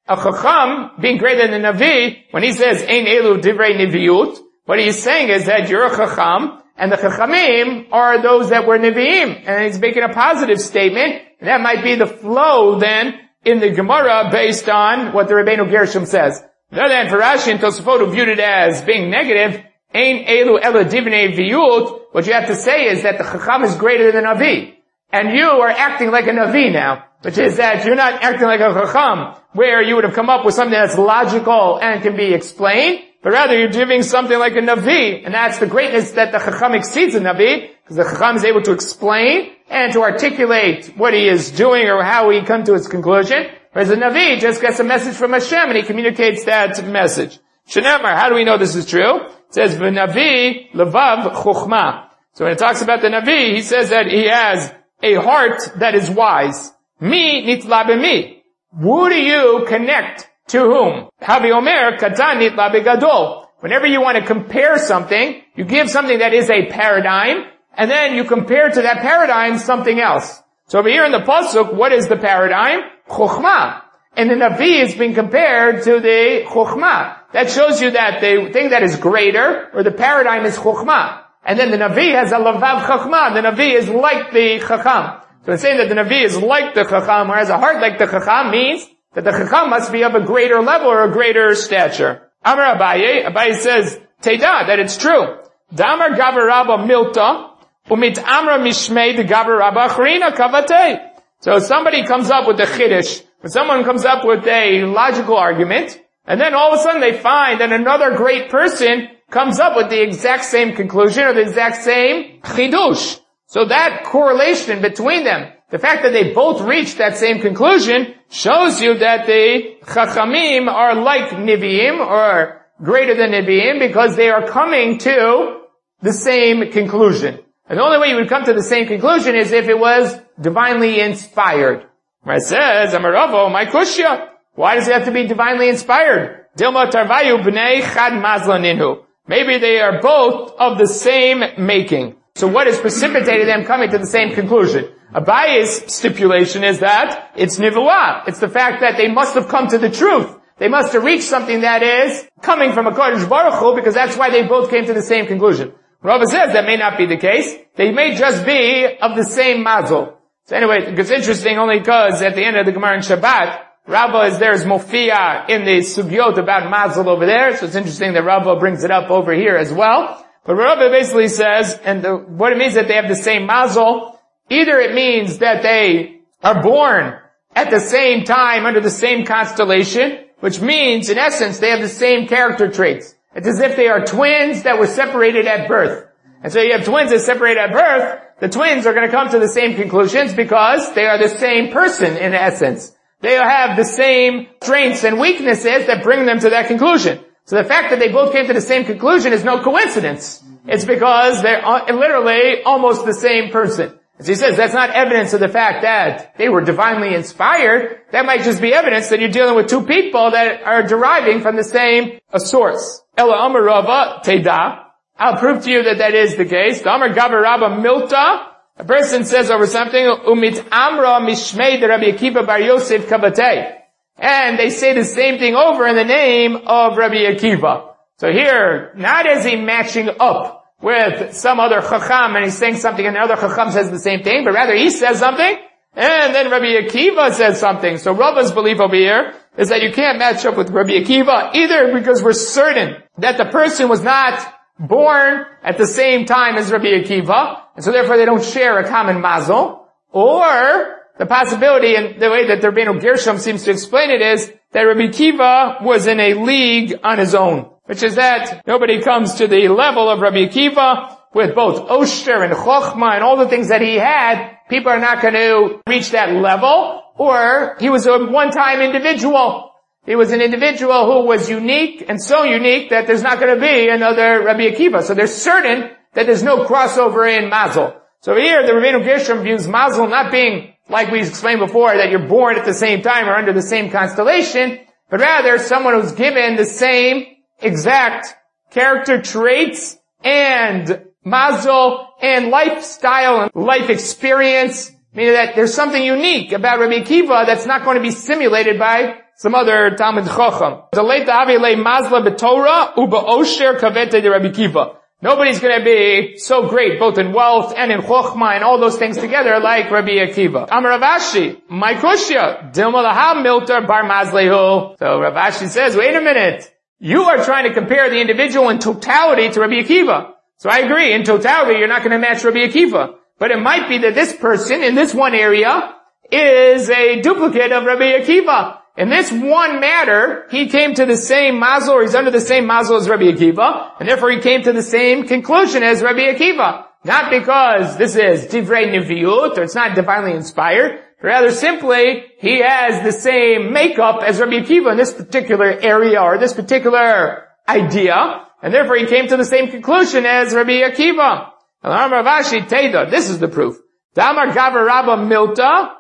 a Chacham being greater than a Navi, when he says, Ein elu divrei niviyut, what he's saying is that you're a Chacham, and the Chachamim are those that were Nevi'im. And he's making a positive statement, and that might be the flow then in the Gemara based on what the Rabbeinu Gershom says. On the other hand, for Rashi and Tosafot who viewed it as being negative, Ein elu ela divrei niviyut, what you have to say is that the Chacham is greater than a Navi. And you are acting like a Navi now, which is that you're not acting like a Chacham, where you would have come up with something that's logical and can be explained, but rather you're giving something like a Navi, and that's the greatness that the Chacham exceeds a Navi, because the Chacham is able to explain and to articulate what he is doing or how he come to his conclusion, whereas a Navi just gets a message from Hashem and he communicates that message. Shenamar, how do we know this is true? It says, V'navi levav chokhmah. So when it talks about the Navi, he says that he has a heart that is wise. Mi nitla b'mi. Who do you connect to whom? Havi omer katan nitla b'gadol. Whenever you want to compare something, you give something that is a paradigm, and then you compare to that paradigm something else. So over here in the Pasuk, what is the paradigm? Chokhmah. And the Navi is being compared to the Chokhmah. That shows you that the thing that is greater, or the paradigm is Chokhmah. And then the Navi has a lavav chachma. The Navi is like the Chacham. So it's saying that the Navi is like the Chacham, whereas a heart like the Chacham means that the Chacham must be of a greater level or a greater stature. Amar Abaye, Abaye says, Teda, that it's true. Damar gavar rabba milta, umit amra mishmei de gavar rabba achrina kavatei. So somebody comes up with a chiddush, when someone comes up with a logical argument, and then all of a sudden they find that another great person comes up with the exact same conclusion or the exact same chidush. So that correlation between them, the fact that they both reached that same conclusion, shows you that the Chachamim are like Nevi'im, or greater than Nevi'im, because they are coming to the same conclusion. And the only way you would come to the same conclusion is if it was divinely inspired. Where it says, Amaravo, my kushya. Why does it have to be divinely inspired? Dilma tarvayu b'nei chad mazlan inhu. Maybe they are both of the same making. So what has precipitated them coming to the same conclusion? Abaye's stipulation is that it's nivuah. It's the fact that they must have come to the truth. They must have reached something that is coming from a Kodesh Baruch Hu, because that's why they both came to the same conclusion. Rava says that may not be the case. They may just be of the same mazel. So anyway, it's interesting only because at the end of the Gemara in Shabbat, Rava is there as Mofia in the Sugyot about mazel over there, so it's interesting that Rava brings it up over here as well. But Rava basically says, and the, what it means that they have the same mazel, either it means that they are born at the same time under the same constellation, which means in essence they have the same character traits. It's as if they are twins that were separated at birth. And so you have twins that separate at birth, the twins are going to come to the same conclusions because they are the same person in essence. They have the same strengths and weaknesses that bring them to that conclusion. So the fact that they both came to the same conclusion is no coincidence. It's because they're literally almost the same person. As he says, that's not evidence of the fact that they were divinely inspired. That might just be evidence that you're dealing with two people that are deriving from the same source. Ela Amar Rava Teda. I'll prove to you that that is the case. The Amar Gavar Rabba Milta. A person says over something, Umit Amra Mishmei de Rabbi Akiva Bar Yosef Kavatei. And they say the same thing over in the name of Rabbi Akiva. So here, not is he matching up with some other Chacham and he's saying something and the other Chacham says the same thing, but rather he says something and then Rabbi Akiva says something. So Rava's belief over here is that you can't match up with Rabbi Akiva either because we're certain that the person was not born at the same time as Rabbi Akiva, and so therefore they don't share a common mazel, or the possibility, and the way that the Rabbeinu Gershom seems to explain it is, that Rabbi Akiva was in a league on his own, which is that nobody comes to the level of Rabbi Akiva with both Osher and Chochmah and all the things that he had. People are not going to reach that level, or he was a one-time individual. He was an individual who was unique, and so unique that there's not going to be another Rabbi Akiva. So they're certain that there's no crossover in mazel. So here, the Rabbeinu Gershom views mazel not being, like we explained before, that you're born at the same time or under the same constellation, but rather someone who's given the same exact character traits and mazel and lifestyle and life experience, meaning that there's something unique about Rabbi Akiva that's not going to be simulated by some other Talmud Chacham. Nobody's going to be so great, both in wealth and in Chochmah and all those things together, like Rabbi Akiva. Amar Rav Ashi, my kushya, Dilma laha milter bar mazlehu. So Rav Ashi says, wait a minute. You are trying to compare the individual in totality to Rabbi Akiva. So I agree, in totality, you're not going to match Rabbi Akiva. But it might be that this person in this one area is a duplicate of Rabbi Akiva. In this one matter, he came to the same mazel, or he's under the same mazel as Rabbi Akiva, and therefore he came to the same conclusion as Rabbi Akiva. Not because this is divrei neviut, or it's not divinely inspired, but rather simply, he has the same makeup as Rabbi Akiva in this particular area, or this particular idea, and therefore he came to the same conclusion as Rabbi Akiva. This is the proof. Damar gavar rabba milta,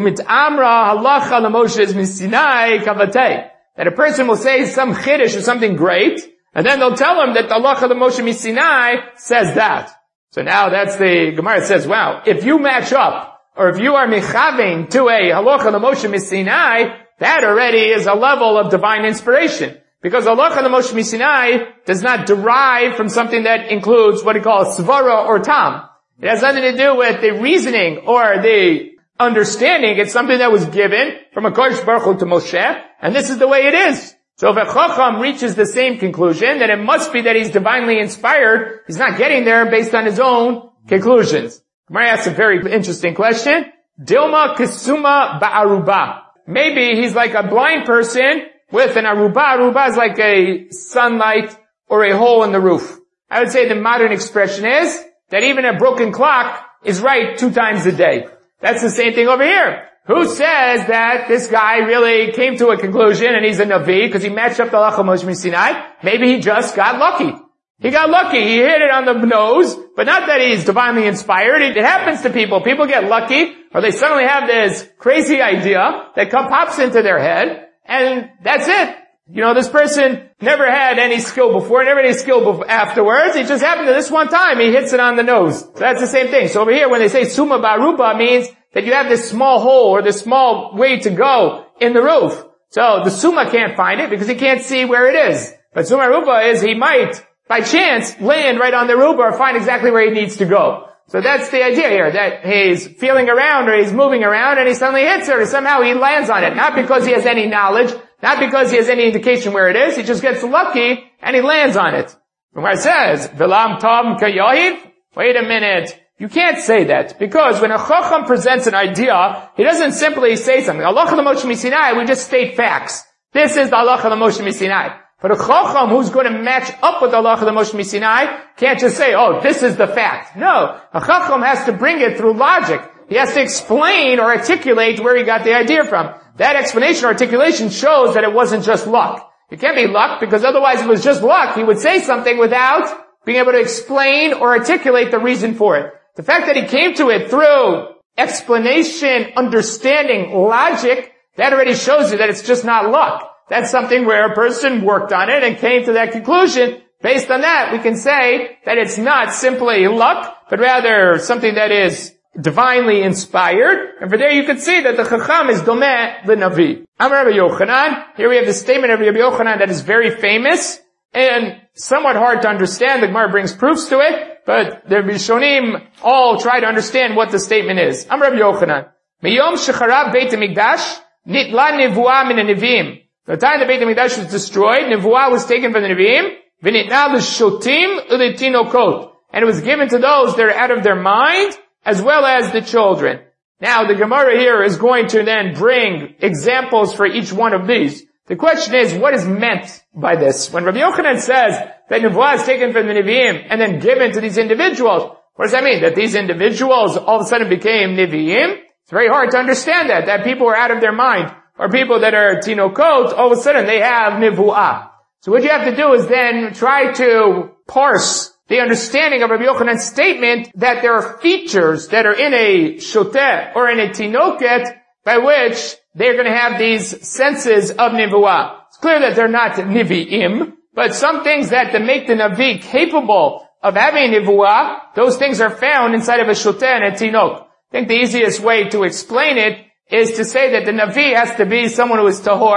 that a person will say some chiddush or something great, and then they'll tell him that the halacha of Moshe Misinai says that. So now that's the Gemara says, wow, if you match up, or if you are mechavein to a halacha of Moshe Misinai, that already is a level of divine inspiration. Because halacha of Moshe Misinai does not derive from something that includes what he calls svara or tam. It has nothing to do with the reasoning or the understanding. It's something that was given from a Kodesh Baruch Hu to Moshe, and this is the way it is. So if a Chacham reaches the same conclusion, then it must be that he's divinely inspired. He's not getting there based on his own conclusions. Gemara asks a very interesting question. Dilma Kisuma Ba'aruba. Maybe he's like a blind person with an aruba. Aruba is like a sunlight or a hole in the roof. I would say the modern expression is that even a broken clock is right two times a day. That's the same thing over here. Who says that this guy really came to a conclusion and he's a Navi because he matched up the halacha Moshe Misinai? Maybe he just got lucky. He got lucky. He hit it on the nose, but not that he's divinely inspired. It happens to people. People get lucky, or they suddenly have this crazy idea that come, pops into their head, and that's it. You know, this person never had any skill before, never had any skill before, afterwards. It just happened to this one time. He hits it on the nose. So that's the same thing. So over here, when they say summa baruba, means that you have this small hole or this small way to go in the roof. So the summa can't find it because he can't see where it is. But summa baruba is he might, by chance, land right on the roof or find exactly where he needs to go. So that's the idea here, that he's feeling around or he's moving around and he suddenly hits it or somehow he lands on it. Not because he has any knowledge, not because he has any indication where it is, he just gets lucky and he lands on it. Where it says, V'lam tom kayohiv? Wait a minute. You can't say that, because when a chacham presents an idea, he doesn't simply say something. Halacha l'Moshe Misinai, we just state facts. This is the halacha l'Moshe Misinai. But a chacham who's going to match up with the halacha l'Moshe Misinai can't just say, oh, this is the fact. No. A chacham has to bring it through logic. He has to explain or articulate where he got the idea from. That explanation or articulation shows that it wasn't just luck. It can't be luck, because otherwise if it was just luck, he would say something without being able to explain or articulate the reason for it. The fact that he came to it through explanation, understanding, logic, that already shows you that it's just not luck. That's something where a person worked on it and came to that conclusion. Based on that, we can say that it's not simply luck, but rather something that is divinely inspired. And for there you can see that the Chacham is domeh l'Navi. Amar Rabbi Yochanan. Here we have the statement of Rabbi Yochanan that is very famous and somewhat hard to understand. The Gemara brings proofs to it. But the Rishonim all try to understand what the statement is. Amar Rabbi Yochanan. Miyom shecharab Beit HaMikdash nitla nevuah min HaNeviim. The time the Beit HaMikdash was destroyed, nevuah was taken from the Neviim, v'nitna l'shotim u'letinokot. And it was given to those that are out of their mind, as well as the children. Now the Gemara here is going to then bring examples for each one of these. The question is, what is meant by this? When Rabbi Yochanan says that nevuah is taken from the Nevi'im and then given to these individuals, what does that mean? That these individuals all of a sudden became Nevi'im? It's very hard to understand that, that people are out of their mind, or people that are Tinokot, all of a sudden they have nevuah. So what you have to do is then try to parse the understanding of Rabbi Yochanan's statement that there are features that are in a shoteh or in a tinoket by which they're going to have these senses of nevuah. It's clear that they're not nivi'im, but some things that to make the navi capable of having nevuah, those things are found inside of a shoteh and a tinok. I think the easiest way to explain it is to say that the navi has to be someone who is tahor. He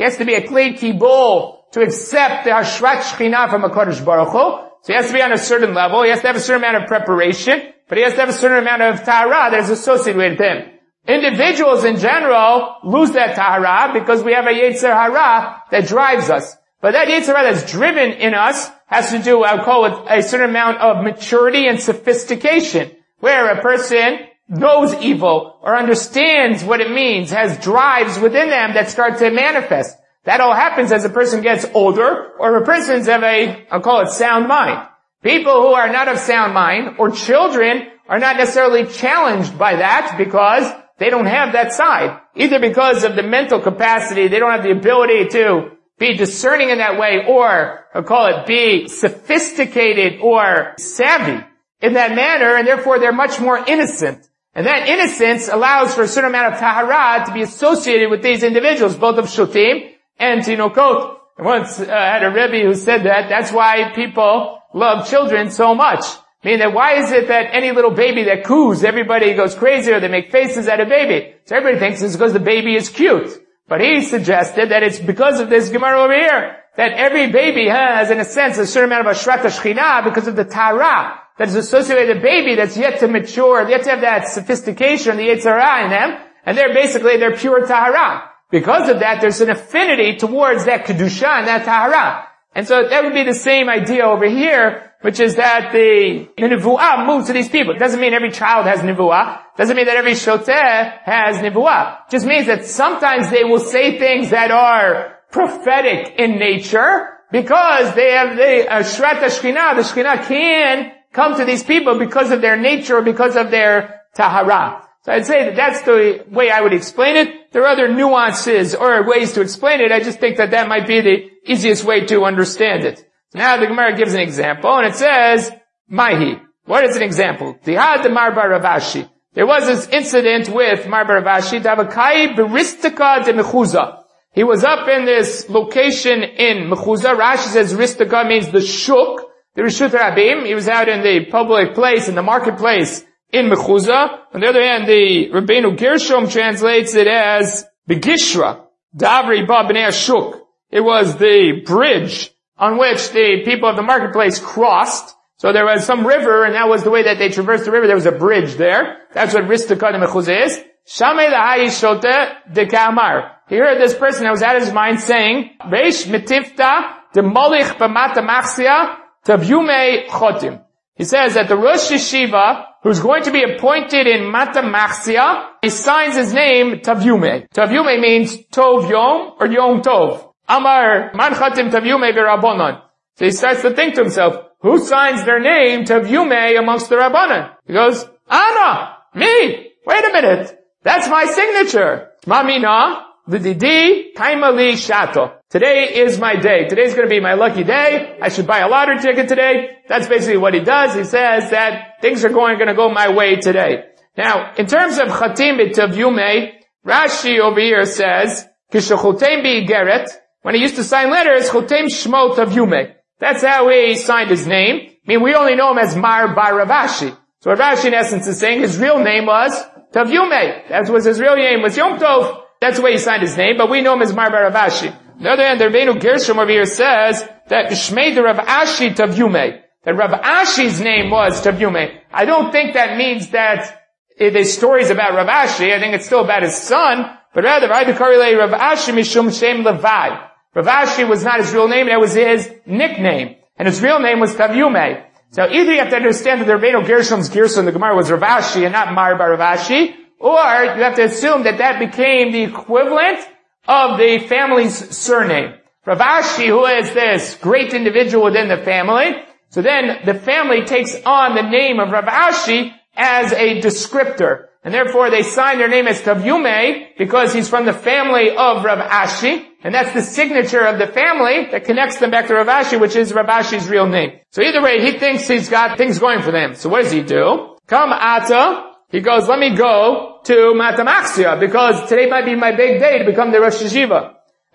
He has to be a klei kibul to accept the Hashrat Shekhinah from HaKadosh Baruch Hu. So he has to be on a certain level. He has to have a certain amount of preparation, but he has to have a certain amount of tahara that is associated with him. Individuals in general lose that tahara because we have a Yetzer Hara that drives us. But that Yetzer Hara that's driven in us has to do, I would call it, a certain amount of maturity and sophistication, where a person knows evil or understands what it means, has drives within them that start to manifest. That all happens as a person gets older or a person's of a, I'll call it sound mind. People who are not of sound mind or children are not necessarily challenged by that because they don't have that side. Either because of the mental capacity, they don't have the ability to be discerning in that way, or I'll call it be sophisticated or savvy in that manner, and therefore they're much more innocent. And that innocence allows for a certain amount of tahara to be associated with these individuals, both of Shotim and Tinokot. I once uh, had a Rebbe who said that that's why people love children so much. Meaning that why is it that any little baby that coos, everybody goes crazy or they make faces at a baby? So everybody thinks it's because the baby is cute. But he suggested that it's because of this Gemara over here, that every baby has, in a sense, a certain amount of Hashrat Shekhinah because of the tahara that is associated with a baby that's yet to mature, yet to have that sophistication, the Yetzer Hara in them, and they're basically, they're pure tahara. Because of that, there's an affinity towards that kedusha and that tahara. And so that would be the same idea over here, which is that the, the nivuah moves to these people. It doesn't mean every child has nivuah. It doesn't mean that every shoteh has nivuah. It just means that sometimes they will say things that are prophetic in nature because they have the Hashrat Shekhinah. The Shekhinah can come to these people because of their nature or because of their tahara. So I'd say that that's the way I would explain it. There are other nuances or ways to explain it. I just think that that might be the easiest way to understand it. So now the Gemara gives an example, and it says, Mahi. What is an example? Tihad Marbar Rav Ashi. There was this incident with Marbar Rav Ashi, Davakai Beristika de Mechuza. He was up in this location in Mechuza. Rashi says Ristika means the shuk, the Rishut Rabim. He was out in the public place, in the marketplace, in Mechuza. On the other hand, the Rabbeinu Gershom translates it as Begishra, Davri Ba B'nei Ashuk. It was the bridge on which the people of the marketplace crossed. So there was some river, and that was the way that they traversed the river. There was a bridge there. That's what Ristika de Mechuza is. Shamei Lahai Shote de Kamar. He heard this person that was out of his mind saying, Reish Metifta de Molich B'mata Machsia Tavyume Chotim. He says that the Rosh Yeshiva, who's going to be appointed in Mata Machsia, he signs his name Tavyume. Tavyume means Tov Yom or Yom Tov. Amar Man Chatim Tavyume V'Rabbanon. So he starts to think to himself, who signs their name Tavyume amongst the Rabbanon? He goes, Anna, me. Wait a minute. That's my signature. Mamina, V'didi, Kaimali Shato. Today is my day. Today's going to be my lucky day. I should buy a lottery ticket today. That's basically what he does. He says that things are going, going to go my way today. Now, in terms of Chatim B'Tavyume, Rashi over here says, Kishachotem B'Igeret, when he used to sign letters, Chotem Shmo Tavyume. That's how he signed his name. I mean, we only know him as Mar Bar Rav Ashi. So what Rashi in essence is saying, his real name was Tavyume. That was his real name, was Yom Tov. That's the way he signed his name, but we know him as Mar Bar Rav Ashi. On the other hand, the Rabbeinu Gershom over here says that Shmei de Rav Ashi Tavyume. That Rav Ashi's name was Tavyume. I don't think that means that there's stories about Rav Ashi. I think it's still about his son, but rather, I B'Karilei Rav Ashi Mishum Shem Levad. Rav Ashi was not his real name, that was his nickname. And his real name was Tavyume. So either you have to understand that the Rabbeinu Gershom's Gershom, the Gemara, was Rav Ashi and not Mar Bar Rav Ashi, or you have to assume that that became the equivalent of the family's surname. Rav Ashi, who is this great individual within the family, so then the family takes on the name of Rav Ashi as a descriptor. And therefore they sign their name as Tavyume because he's from the family of Rav Ashi, and that's the signature of the family that connects them back to Rav Ashi, which is Rav Ashi's real name. So either way, he thinks he's got things going for them. So what does he do? Come Ata, he goes, let me go to Mata Machsia, because today might be my big day to become the Rosh Yeshiva.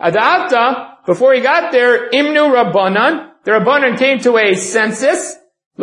Adata, before he got there, Imnu Rabbanan, the Rabbanan came to a census,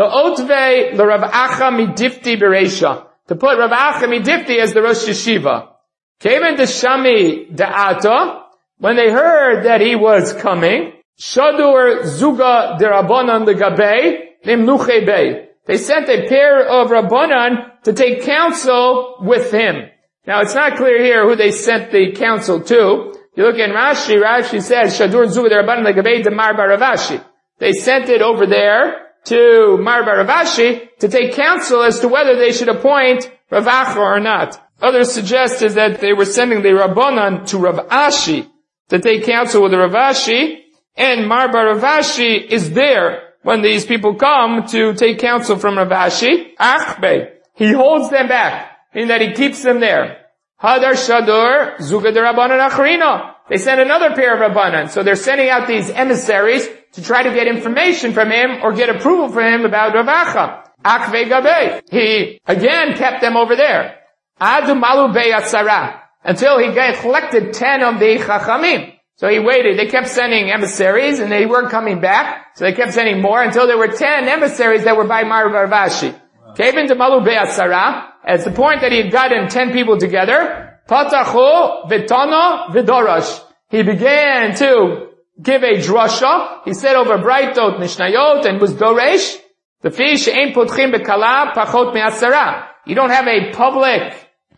La'otve l'Rav Acha Midifti Bereisha, to put Rav Acha Midifti as the Rosh Yeshiva. Came into Shami Da'ata, when they heard that he was coming, Shadur Zuga de Rabbanan Legabe Nimnuche Bey. They sent a pair of Rabbanan to take counsel with him. Now it's not clear here who they sent the counsel to. You look in Rashi, Rashi says, Shadur Zuga de Rabbanan Legabe de Mar bar Rav Ashi. They sent it over there to Mar bar Rav Ashi to take counsel as to whether they should appoint Rav Acha or not. Others suggest is that they were sending the Rabbanan to Rav Ashi to take counsel with Rav Ashi, and Mar bar Rav Ashi is there when these people come to take counsel from Rav Ashi. Achbe, he holds them back, meaning that he keeps them there. Hadar Shadur Zuga de Rabbanan Acharino. They send another pair of Rabbanan, so they're sending out these emissaries to try to get information from him or get approval from him about Rav Acha. Achve Gabe, he again kept them over there. Adu Malu Beyatzara, until he collected ten of the Chachamim. So he waited. They kept sending emissaries, and they weren't coming back. So they kept sending more until there were ten emissaries that were by Mar bar Rav Ashi. Kevin to Malu Beyatzara, at the point that he had gotten ten people together, Patachu Vitana Vidorash. He began to give a drasha. He said over Braitot, Mishnayot, and was Doresh. The fish ain't putchim bekala pachot me'asara. You don't have a public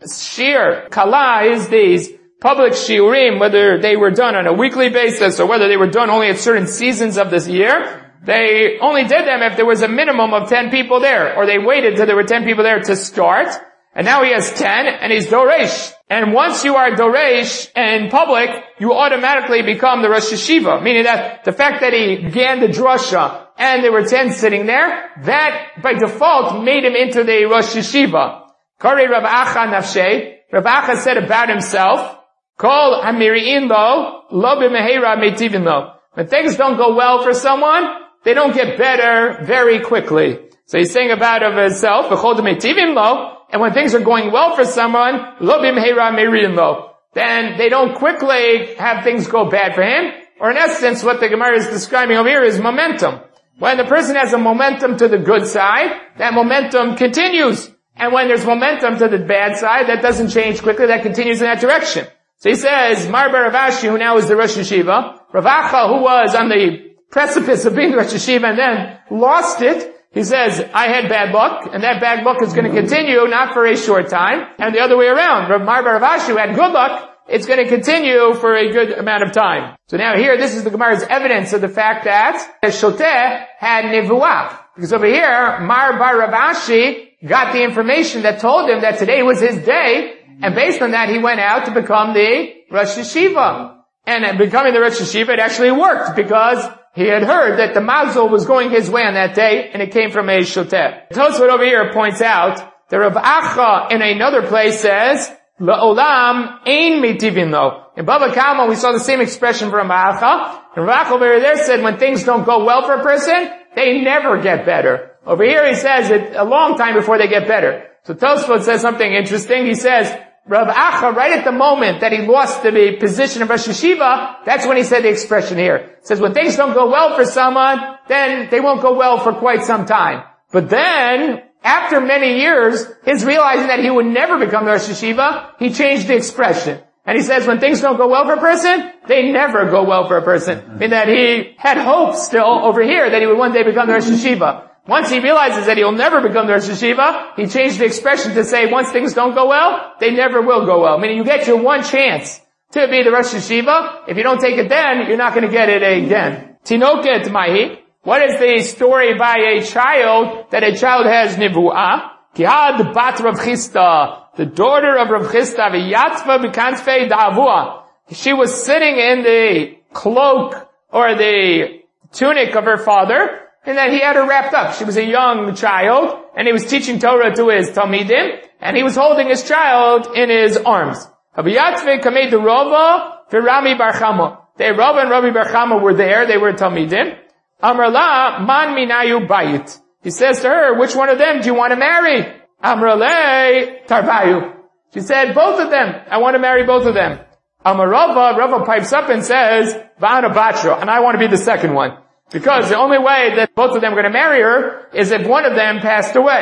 shiur. Kala is these public shiurim, whether they were done on a weekly basis or whether they were done only at certain seasons of this year. They only did them if there was a minimum of ten people there, or they waited till there were ten people there to start. And now he has ten, and he's Doresh. And once you are Doresh in public, you automatically become the Rosh Yeshiva. Meaning that the fact that he began the drasha, and there were ten sitting there, that by default made him into the Rosh Yeshiva. Kari Rav Acha Nafshe, Rav Acha said about himself, Kol Hamiri'in lo, lo b'meheira meitivin lo. When things don't go well for someone, they don't get better very quickly. So he's saying about of himself, V'chol meitivin lo, and when things are going well for someone, lo b'meheira meirin lo, then they don't quickly have things go bad for him. Or in essence, what the Gemara is describing over here is momentum. When the person has a momentum to the good side, that momentum continues. And when there's momentum to the bad side, that doesn't change quickly, that continues in that direction. So he says, Mar bar Rav Ashi, who now is the Rosh Yeshiva, Rav Acha, who was on the precipice of being the Rosh Yeshiva and then lost it, he says, I had bad luck, and that bad luck is going to continue, not for a short time, and the other way around. Rav Mar bar Rav Ashi, who had good luck, it's going to continue for a good amount of time. So now here, this is the Gemara's evidence of the fact that Shoteh had Nevuah. Because over here, Mar bar Rav Ashi got the information that told him that today was his day, and based on that, he went out to become the Rosh Yeshiva. And becoming the Rosh Yeshiva, it actually worked, because he had heard that the Mazel was going his way on that day, and it came from a Shoteh. Tosfot over here points out that Rav Acha in another place says, La'olam ein mitivin lo. In Bava Kama, we saw the same expression from Rav Acha. And Rav Acha over there said when things don't go well for a person, they never get better. Over here he says it a long time before they get better. So Tosfot says something interesting. He says, Rav Acha, right at the moment that he lost the position of Rosh Yeshiva, that's when he said the expression here. He says when things don't go well for someone, then they won't go well for quite some time. But then, after many years, his realizing that he would never become the Rosh Yeshiva, he changed the expression. And he says when things don't go well for a person, they never go well for a person. I mean that he had hope still over here that he would one day become the Rosh Yeshiva. Once he realizes that he'll never become the Rosh Yeshiva, he changed the expression to say once things don't go well, they never will go well. Meaning you get your one chance to be the Rosh Yeshiva. If you don't take it then, you're not going to get it again. Tinoket Mahi. What is the story by a child that a child has nivu'ah? Kihad bat Rav Chisda, the daughter of Rav Chisda, v'yatzva b'kanfei da'avua. She was sitting in the cloak or the tunic of her father, and then he had her wrapped up. She was a young child, and he was teaching Torah to his Talmidim, and he was holding his child in his arms. V'yatzva kamei d'Rava v'Rami bar Chama. The Rava and Rami bar Chama were there, they were Talmidim. Amar la man minayu bayit. He says to her, which one of them do you want to marry? Amar le tarvayu. She said, both of them. I want to marry both of them. Amar Rava, Rava pipes up and says, va'ana batra, and I want to be the second one. Because the only way that both of them are going to marry her is if one of them passed away.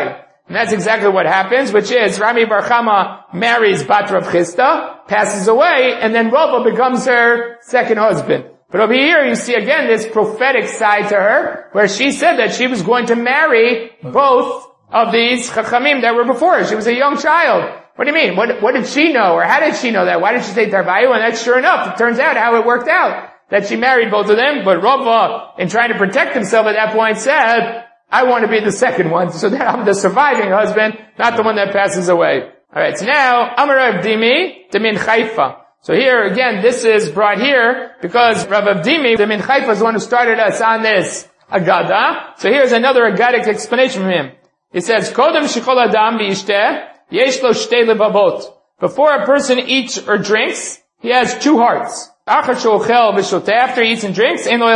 And that's exactly what happens, which is Rami Bar Chama marries Bat Rav Chisda, passes away, and then Rava becomes her second husband. But over here you see again this prophetic side to her, where she said that she was going to marry both of these Chachamim that were before her. She was a young child. What do you mean? What, what did she know? Or how did she know that? Why did she say Tarvayu? And that's sure enough. It turns out how it worked out. That she married both of them, but Rava, in trying to protect himself at that point, said, I want to be the second one, so that I'm the surviving husband, not the one that passes away. Alright, so now, Amar Avdimi, Demin Haifa. So here, again, this is brought here, because Rav Avdimi, Demin Haifa, is the one who started us on this Agada. So here's another Agadic explanation from him. He says, Kodem Shechol Adam B'ishteh, Yesh Lo Shtei Levavot. Before a person eats or drinks, he has two hearts. After he eats and drinks, then he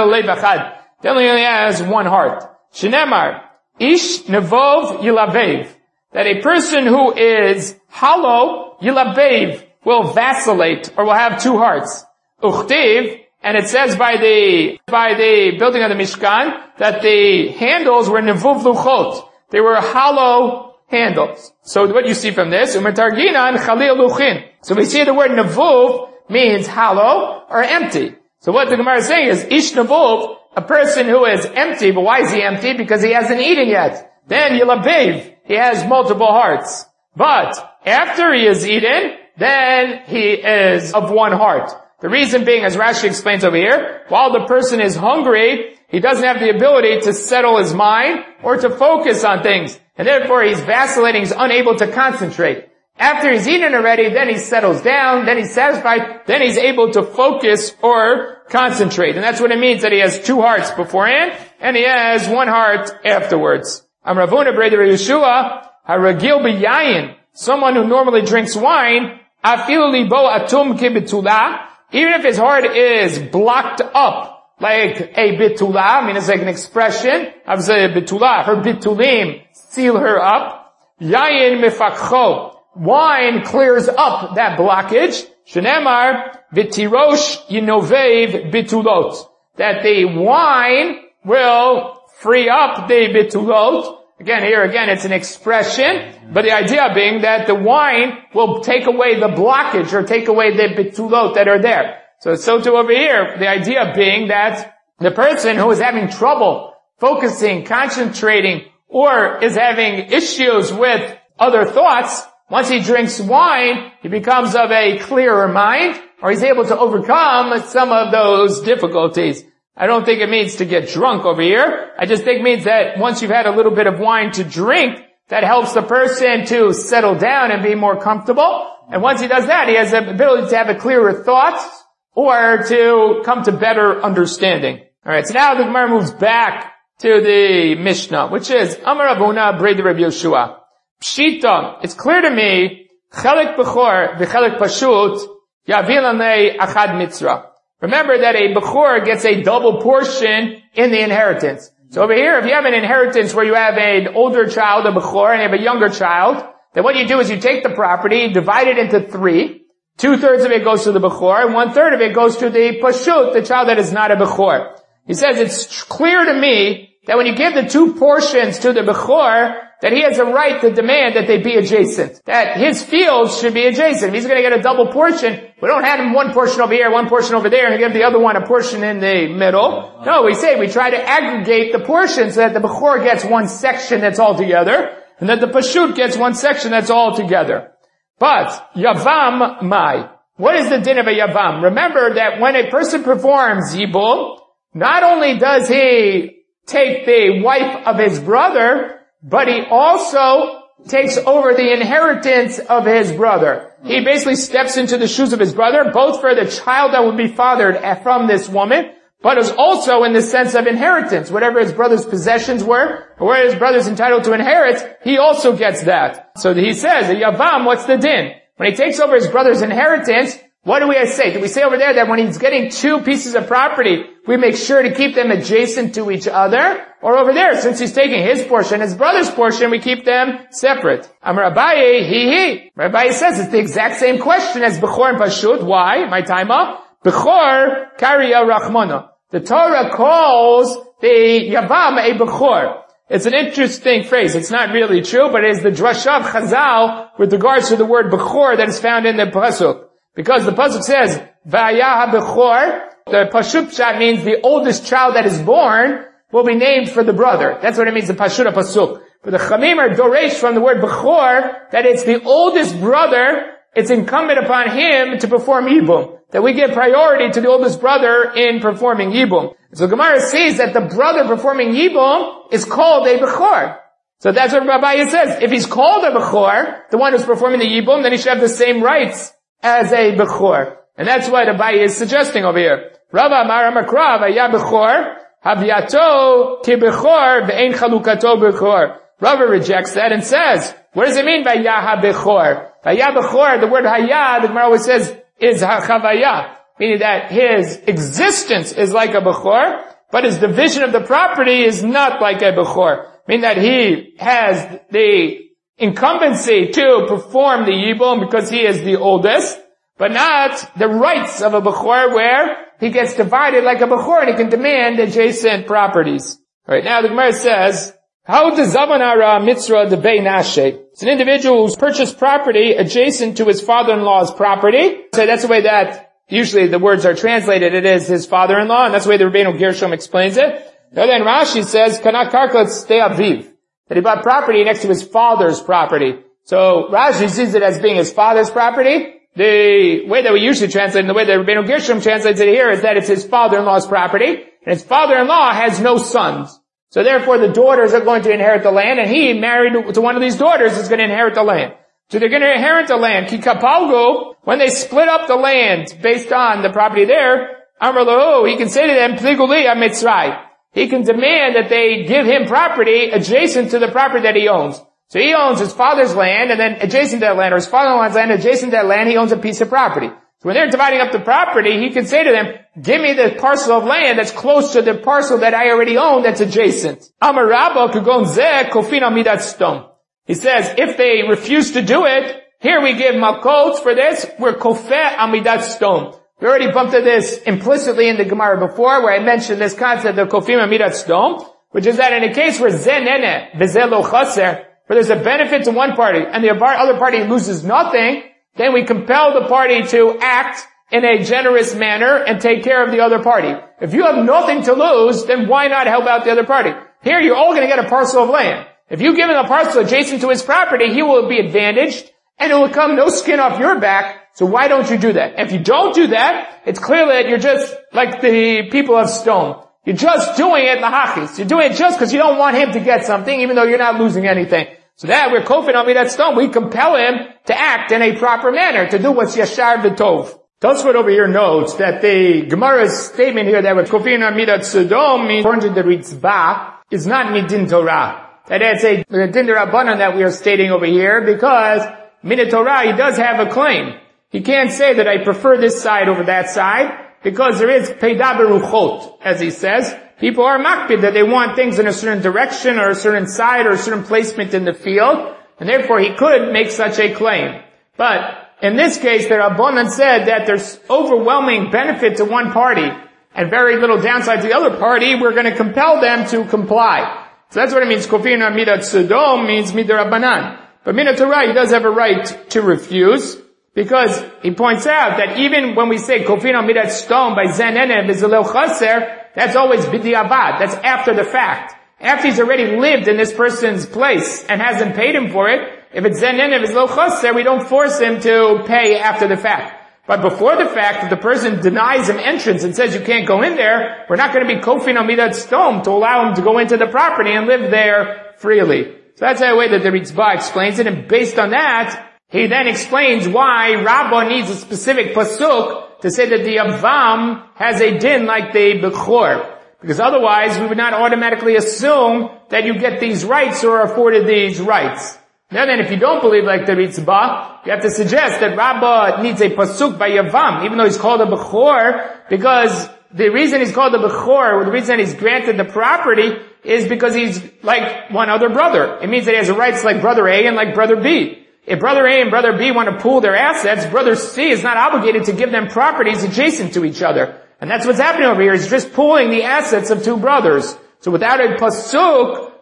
only has one heart. Shenemar, Ish Nevov Yilavev. That a person who is hollow, Yilavev, will vacillate, or will have two hearts. Uchtiv, and it says by the, by the building of the Mishkan, that the handles were Nevuv Luchot. They were hollow handles. So what you see from this, Umetarginan Chalil Luchin. So we see the word Nevuv means hollow or empty. So what the Gemara is saying is, Ish Nevuv, a person who is empty, but why is he empty? Because he hasn't eaten yet. Then Yilabev, he has multiple hearts. But after he is eaten, then he is of one heart. The reason being, as Rashi explains over here, while the person is hungry, he doesn't have the ability to settle his mind or to focus on things. And therefore he's vacillating, he's unable to concentrate. After he's eaten already, then he settles down, then he's satisfied, then he's able to focus or concentrate. And that's what it means that he has two hearts beforehand, and he has one heart afterwards. Am Ravuna Breder Yeshua, Haragil B'yayin, someone who normally drinks wine, Afilu Libo Atum Kibitula, even if his heart is blocked up, like a bitula, I mean it's like an expression, of the bitula, her bitulim seal her up, Yayin Mifakcho, wine clears up that blockage. Shenemar v'tirosh yinovev bitulot. That the wine will free up the bitulot. Again, here again, it's an expression, but the idea being that the wine will take away the blockage or take away the bitulot that are there. So, so too over here, the idea being that the person who is having trouble focusing, concentrating, or is having issues with other thoughts, once he drinks wine, he becomes of a clearer mind, or he's able to overcome some of those difficulties. I don't think it means to get drunk over here. I just think it means that once you've had a little bit of wine to drink, that helps the person to settle down and be more comfortable. And once he does that, he has the ability to have a clearer thought, or to come to better understanding. Alright, so now the Gemara moves back to the Mishnah, which is, Amar Avuna Breder Reb Yoshua. Pshita, it's clear to me, Chelek Bechor v'Chelek Pashut Yavil Anei Achad Mitzra. Remember that a Bechor gets a double portion in the inheritance. So over here, if you have an inheritance where you have an older child, a Bechor, and you have a younger child, then what you do is you take the property, divide it into three. Two-thirds of it goes to the Bechor, and one-third of it goes to the Pashut, the child that is not a Bechor. He says, it's clear to me that when you give the two portions to the Bechor, that he has a right to demand that they be adjacent. That his fields should be adjacent. If he's going to get a double portion, we don't have him one portion over here, one portion over there, and give the other one a portion in the middle. No, we say we try to aggregate the portions so that the Bechor gets one section that's all together, and that the Pashut gets one section that's all together. But, Yavam Mai. What is the din of a Yavam? Remember that when a person performs Yibum, not only does he take the wife of his brother, but he also takes over the inheritance of his brother. He basically steps into the shoes of his brother, both for the child that would be fathered from this woman, but is also in the sense of inheritance. Whatever his brother's possessions were, or where his brother's entitled to inherit, he also gets that. So he says, Yavam, what's the din? When he takes over his brother's inheritance, what do we say? Do we say over there that when he's getting two pieces of property, we make sure to keep them adjacent to each other? Or over there, since he's taking his portion, his brother's portion, we keep them separate? Amar Abaye, he, he. Rabbi says it's the exact same question as Bechor and Pashut. Why? My time up. Bechor, Kariya Rachmana. The Torah calls the Yavam a Bechor. It's an interesting phrase. It's not really true, but it is the drasha of Chazal with regards to the word Bechor that is found in the Pasuk. Because the Pasuk says, Vayah HaBechor, the Pashut Pshat means the oldest child that is born will be named for the brother. That's what it means, the Pashut Pasuk. But the Chamim are Doresh from the word Bechor, that it's the oldest brother, it's incumbent upon him to perform Yibum. That we give priority to the oldest brother in performing Yibum. So Gemara says that the brother performing Yibum is called a Bechor. So that's what Rabbi says. If he's called a Bechor, the one who's performing the Yibum, then he should have the same rights as a Bechor. And that's what Abaye is suggesting over here. Rava Amar Makra Vaya Bechor, Haviato Ki Bechor, Ve'ein Chalukato Bechor. Rava rejects that and says, what does it mean by Vaya Bechor? Vaya Bechor, the word Haya, the Gemara always says, is Chavaya, meaning that his existence is like a Bechor, but his division of the property is not like a Bechor. Meaning that he has the incumbency to perform the Yibum because he is the oldest, but not the rights of a Bechor where he gets divided like a Bechor and he can demand adjacent properties. Alright, now the Gemara says, how does Zavanara Mitzra de Bei Nashe? It's an individual who's purchased property adjacent to his father-in-law's property. So that's the way that usually the words are translated. It is his father-in-law, and that's the way the Rabbeinu Gershom explains it. Then Rashi says, Kana karka stay aviv, that he bought property next to his father's property. So Rashi sees it as being his father's property. The way that we usually translate it, and the way that Rabbeinu Gershom translates it here, is that it's his father-in-law's property, and his father-in-law has no sons. So therefore the daughters are going to inherit the land, and he, married to one of these daughters, is going to inherit the land. So they're going to inherit the land. Ki kapalgu, when they split up the land based on the property there, Amar lahu, he can say to them, Pliguli ha-mitzray. He can demand that they give him property adjacent to the property that he owns. So he owns his father's land, and then adjacent to that land, or his father-in-law's land, adjacent to that land, he owns a piece of property. So when they're dividing up the property, he can say to them, give me the parcel of land that's close to the parcel that I already own that's adjacent. Amar Rabba kugon zeh kofin amidat stom. He says, if they refuse to do it, here we give malkot for this, we're kofeh amidat stom. We already bumped into this implicitly in the Gemara before, where I mentioned this concept of kofim amidat stom, which is that in a case where zeh nene v'zeh lo chaser, where there's a benefit to one party and the other party loses nothing, then we compel the party to act in a generous manner and take care of the other party. If you have nothing to lose, then why not help out the other party? Here you're all going to get a parcel of land. If you give him a parcel adjacent to his property, he will be advantaged and it will come no skin off your back. So why don't you do that? If you don't do that, it's clear that you're just like the people of stone. You're just doing it lahachis. You're doing it just because you don't want him to get something, even though you're not losing anything. So that we're kofin amidat stone. We compel him to act in a proper manner, to do what's yashar v'tov. Tosfot over here notes that the Gemara's statement here that with kofin amidat sodom means according to the Ritzvah is not midin Torah. That it's a din d'Rabbanan that we are stating over here because min Torah he does have a claim. He can't say that I prefer this side over that side because there is peidah beruchot, as he says. People are makpid that they want things in a certain direction or a certain side or a certain placement in the field, and therefore he could make such a claim. But in this case, the Rabbanan said that there's overwhelming benefit to one party and very little downside to the other party. We're going to compel them to comply. So that's what it means. Kofin amidat sodom means midrabanan. But min Torah, he does have a right to refuse, because he points out that even when we say kofin amidat sodom by zenene v'zelel chaser, that's always b'diavad. That's after the fact. After he's already lived in this person's place and hasn't paid him for it, if it's zenene v'zelel chaser, we don't force him to pay after the fact. But before the fact, if the person denies him entrance and says you can't go in there, we're not going to be kofin amidat sodom to allow him to go into the property and live there freely. So that's the way that the Ritzvah explains it, and based on that, he then explains why Rabbah needs a specific pasuk to say that the Avam has a din like the Bechor. Because otherwise, we would not automatically assume that you get these rights or are afforded these rights. Now then, if you don't believe like the Ritzvah, you have to suggest that Rabbah needs a pasuk by Yavam, even though he's called a Bechor, because the reason he's called a Bechor, or the reason he's granted the property, is because he's like one other brother. It means that he has rights like brother A and like brother B. If brother A and brother B want to pool their assets, brother C is not obligated to give them properties adjacent to each other. And that's what's happening over here. He's just pooling the assets of two brothers. So without a pasuk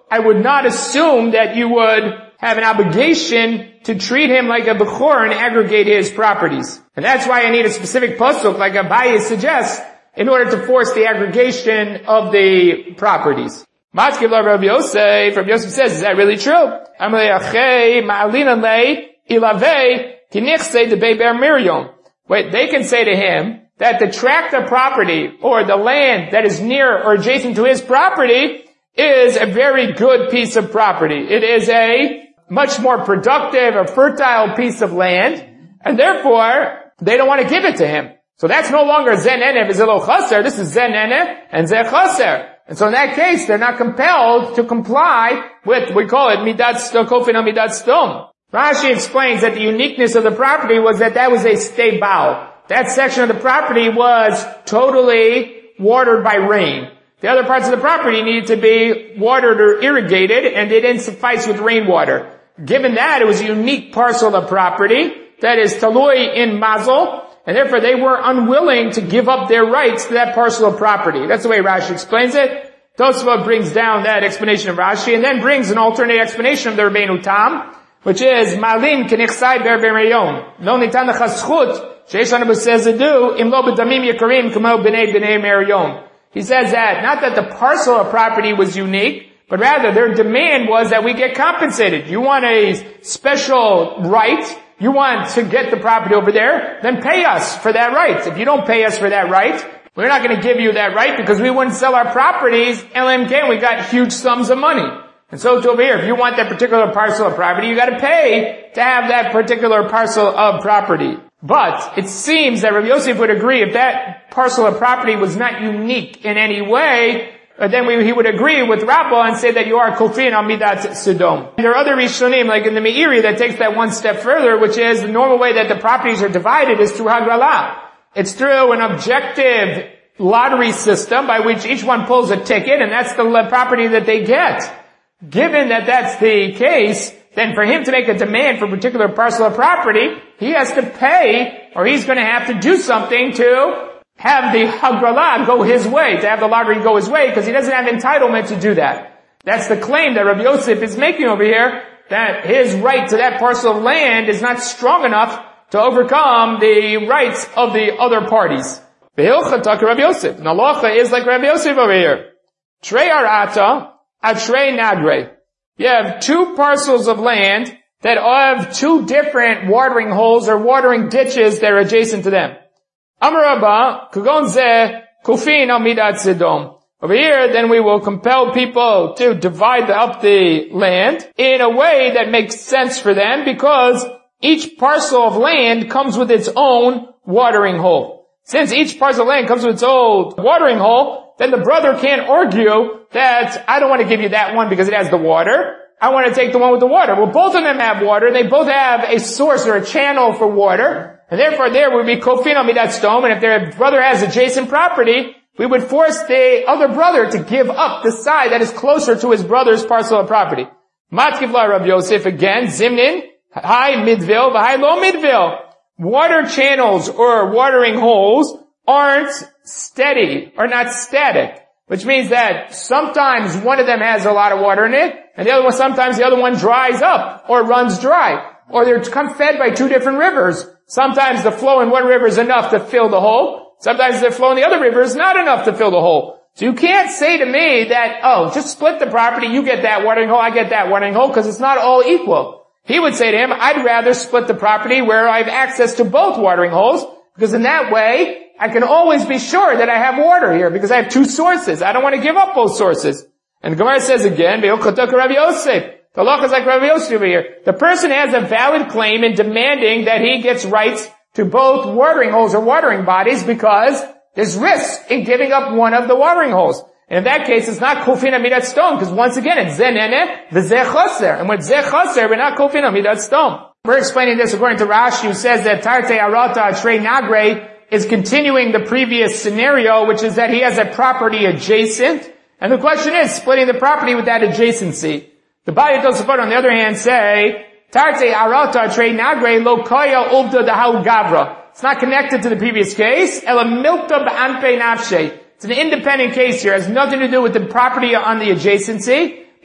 I would not assume that you would have an obligation to treat him like a bechor and aggregate his properties. And that's why I need a specific pasuk, like Abaye suggests, in order to force the aggregation of the properties. Matzkiv la Rabbi Yosef, Rabbi Yosef says, is that really true? Amalei achei ma'alina lei ilavei kinichsei de beber Miriam. Wait, they can say to him that the tract of property or the land that is near or adjacent to his property is a very good piece of property. It is a much more productive or fertile piece of land, and therefore they don't want to give it to him. So that's no longer zen ene v'zelo chaser. This is zen ene and ze chaser. And so in that case, they're not compelled to comply with, we call it midat stom, kofin al midat stom. Rashi explains that the uniqueness of the property was that that was a stay bow. That section of the property was totally watered by rain. The other parts of the property needed to be watered or irrigated, and they didn't suffice with rainwater. Given that, it was a unique parcel of property that is talui in mazel, and therefore they were unwilling to give up their rights to that parcel of property. That's the way Rashi explains it. Tosfot brings down that explanation of Rashi, and then brings an alternate explanation of the Rabbeinu Tam, which is Malim kenichsai ber b'merion. No nitan lecha zchut sheish lanu b'sezedu im lo b'damim yikarim kamo b'nei b'nei merion. He says that, not that the parcel of property was unique, but rather their demand was that we get compensated. You want a special right, you want to get the property over there, then pay us for that right. If you don't pay us for that right, we're not going to give you that right because we wouldn't sell our properties, L M K, we got huge sums of money. And so to over here, if you want that particular parcel of property, you got to pay to have that particular parcel of property. But it seems that Rabbi Yosef would agree if that parcel of property was not unique in any way, then we, he would agree with Rabbah and say that you are kofin al midat Sodom. There are other Rishonim, like in the Meiri, that takes that one step further, which is the normal way that the properties are divided is through Hagrala. It's through an objective lottery system by which each one pulls a ticket, and that's the property that they get. Given that that's the case, then for him to make a demand for a particular parcel of property, he has to pay, or he's going to have to do something to have the Hagrala go his way, to have the lottery go his way, because he doesn't have entitlement to do that. That's the claim that Rabbi Yosef is making over here, that his right to that parcel of land is not strong enough to overcome the rights of the other parties. The Hilchah Taka Rabbi Yosef. And halacha is like Rabbi Yosef over here. Trei arata, atrei nagre. You have two parcels of land that have two different watering holes or watering ditches that are adjacent to them. Amar Rabba, kagon zeh, kufin al midat Sodom. Over here, then we will compel people to divide up the land in a way that makes sense for them, because each parcel of land comes with its own watering hole. Since each parcel of land comes with its own watering hole, then the brother can't argue that I don't want to give you that one because it has the water. I want to take the one with the water. Well, both of them have water. They both have a source or a channel for water. And therefore there would be kofin al midat Sodom. And if their brother has adjacent property, we would force the other brother to give up the side that is closer to his brother's parcel of property. Matkiv la Rabbi Yosef again, Zimnin, hi midvil, v'hai lo midvil. Water channels or watering holes aren't steady or not static, which means that sometimes one of them has a lot of water in it, and the other one, sometimes the other one dries up or runs dry, or they're fed by two different rivers. Sometimes the flow in one river is enough to fill the hole. Sometimes the flow in the other river is not enough to fill the hole. So you can't say to me that, oh, just split the property, you get that watering hole, I get that watering hole, because it's not all equal. He would say to him, I'd rather split the property where I have access to both watering holes, because in that way, I can always be sure that I have water here, because I have two sources. I don't want to give up both sources. And the Gemara says again, Rabbi Yosef, the law is like Rabbi Yosef over here. The person has a valid claim in demanding that he gets rights to both watering holes or watering bodies, because there's risk in giving up one of the watering holes. And in that case, it's not kofin al midat Sodom, because once again, it's ze nene v'ze chaser. And with ze chaser, we're not kofin al midat Sodom. We're explaining this according to Rashi, who says that tarte arata atrei nagre is continuing the previous scenario, which is that he has a property adjacent. And the question is, splitting the property with that adjacency. The Bali Tosafot, on the other hand, say, tarte arata atrei nagre lo koya ulta dahau gavra. It's not connected to the previous case. Ela milta ba'anpe nafshe. It's an independent case here. It has nothing to do with the property on the adjacency.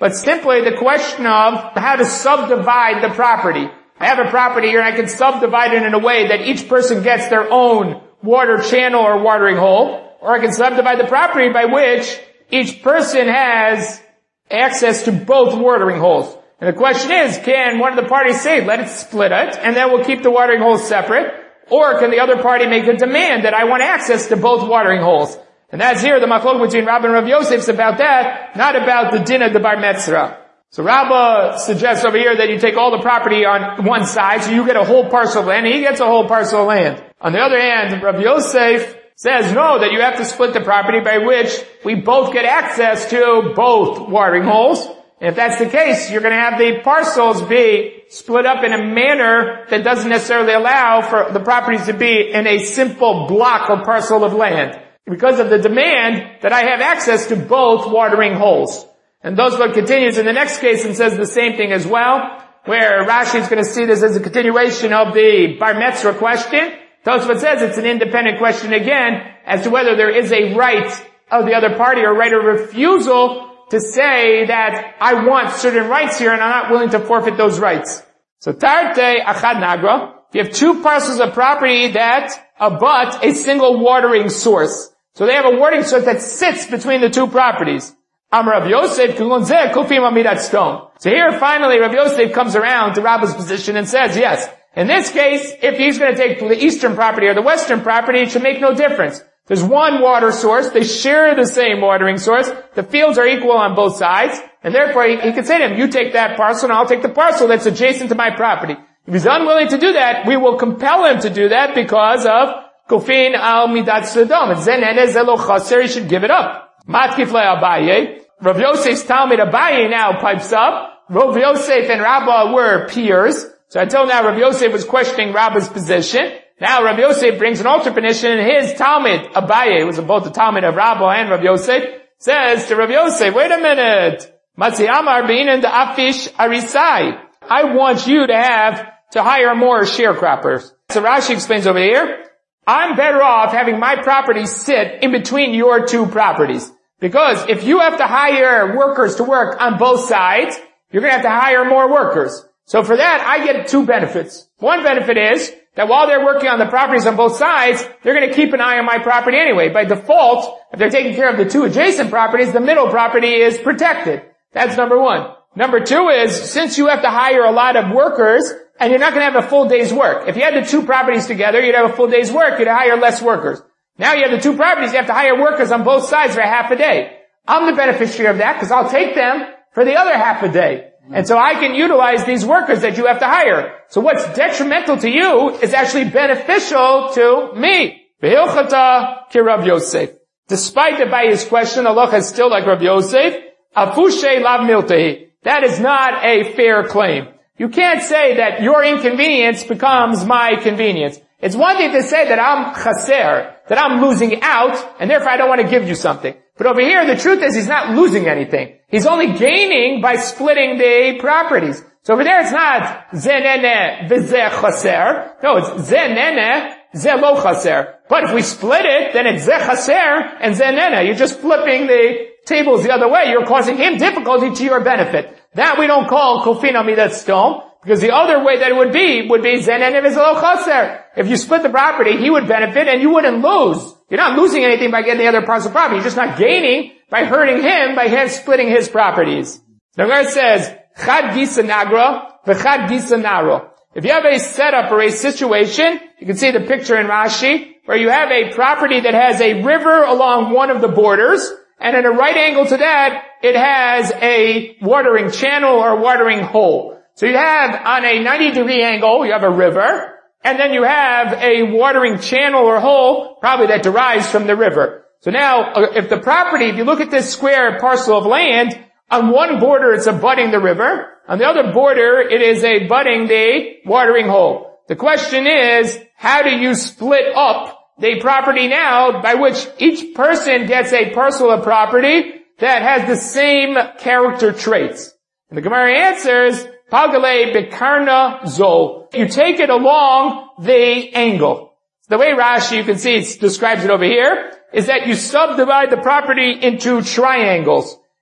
but simply the question of how to subdivide the property. I have a property here and I can subdivide it in a way that each person gets their own water channel or watering hole, or I can subdivide the property by which each person has access to both watering holes. And the question is, can one of the parties say, let it split it, and then we'll keep the watering holes separate? Or can the other party make a demand that I want access to both watering holes? And that's here the machlok between Rabba and Rav Yosef is about that, not about the din of the bar metzra. So Rabba suggests over here that you take all the property on one side, so you get a whole parcel of land, and he gets a whole parcel of land. On the other hand, Rav Yosef says no, that you have to split the property by which we both get access to both watering holes. And if that's the case, you're going to have the parcels be split up in a manner that doesn't necessarily allow for the properties to be in a simple block or parcel of land, because of the demand that I have access to both watering holes. And Tosfot continues in the next case and says the same thing as well, where Rashi is going to see this as a continuation of the bar metzra question. Tosfot says it's an independent question again as to whether there is a right of the other party or right of refusal to say that I want certain rights here and I'm not willing to forfeit those rights. So Tarte Achad Nagra, you have two parcels of property that abut a single watering source. So they have a watering source that sits between the two properties. Amar Rav Yosef, Kufim Amidat Stone. So here finally Rav Yosef comes around to Rabba's position and says, yes, in this case, if he's going to take the eastern property or the western property, it should make no difference. There's one water source. They share the same watering source. The fields are equal on both sides. And therefore, he, he can say to him, you take that parcel and I'll take the parcel that's adjacent to my property. If he's unwilling to do that, we will compel him to do that because of Kufin al Midat Sodom. And Zen Ene Zelo Chaser, he should give it up. Matkif le Abaye. Rav Yosef's Talmud Abaye now pipes up. Rav Yosef and Rabba were peers. So until now, Rav Yosef was questioning Rabba's position. Now Rav Yosef brings an alternate position in his Talmud. Abaye, who was both the Talmud of Rabba and Rav Yosef, says to Rav Yosef, wait a minute. Matzi Amar be'inan da'afish arisai. I want you to have to hire more sharecroppers. So Rashi explains over here, I'm better off having my property sit in between your two properties. Because if you have to hire workers to work on both sides, you're going to have to hire more workers. So for that, I get two benefits. One benefit is that while they're working on the properties on both sides, they're going to keep an eye on my property anyway. By default, if they're taking care of the two adjacent properties, the middle property is protected. That's number one. Number two is, since you have to hire a lot of workers, and you're not going to have a full day's work. If you had the two properties together, you'd have a full day's work, you'd hire less workers. Now you have the two properties, you have to hire workers on both sides for a half a day. I'm the beneficiary of that because I'll take them for the other half a day. And so I can utilize these workers that you have to hire. So what's detrimental to you is actually beneficial to me. V'hilchata ki Rav Yosef. Despite the Abaye's question, Allah is still like Rav Yosef. Afushe lav miltehi. That is not a fair claim. You can't say that your inconvenience becomes my convenience. It's one thing to say that I'm chaser, that I'm losing out, and therefore I don't want to give you something. But over here, the truth is he's not losing anything. He's only gaining by splitting the properties. So over there it's not zenene v'zeh chaser. No, it's zenene zeh lo chaser. But if we split it, then it's zeh chaser and zenene. You're just flipping the tables the other way. You're causing him difficulty to your benefit. That we don't call kufin amidat stone. Because the other way that it would be, would be zenene v'zeh lo chaser. If you split the property, he would benefit and you wouldn't lose. You're not losing anything by getting the other parts of property. You're just not gaining by hurting him, by him splitting his properties. The Gemara says, Chad gisa nagra, v'chad gisa naro. If you have a setup or a situation, you can see the picture in Rashi, where you have a property that has a river along one of the borders, and at a right angle to that, it has a watering channel or watering hole. So you have, on a ninety degree angle, you have a river, and then you have a watering channel or hole, probably that derives from the river. So now, if the property, if you look at this square parcel of land, on one border it's abutting the river, on the other border it is abutting the watering hole. The question is, how do you split up the property now by which each person gets a parcel of property that has the same character traits? And the Gemara answers, Pagale bekarna zol. You take it along the angle. The way Rashi, you can see, it describes it over here, is that you subdivide the property into triangles.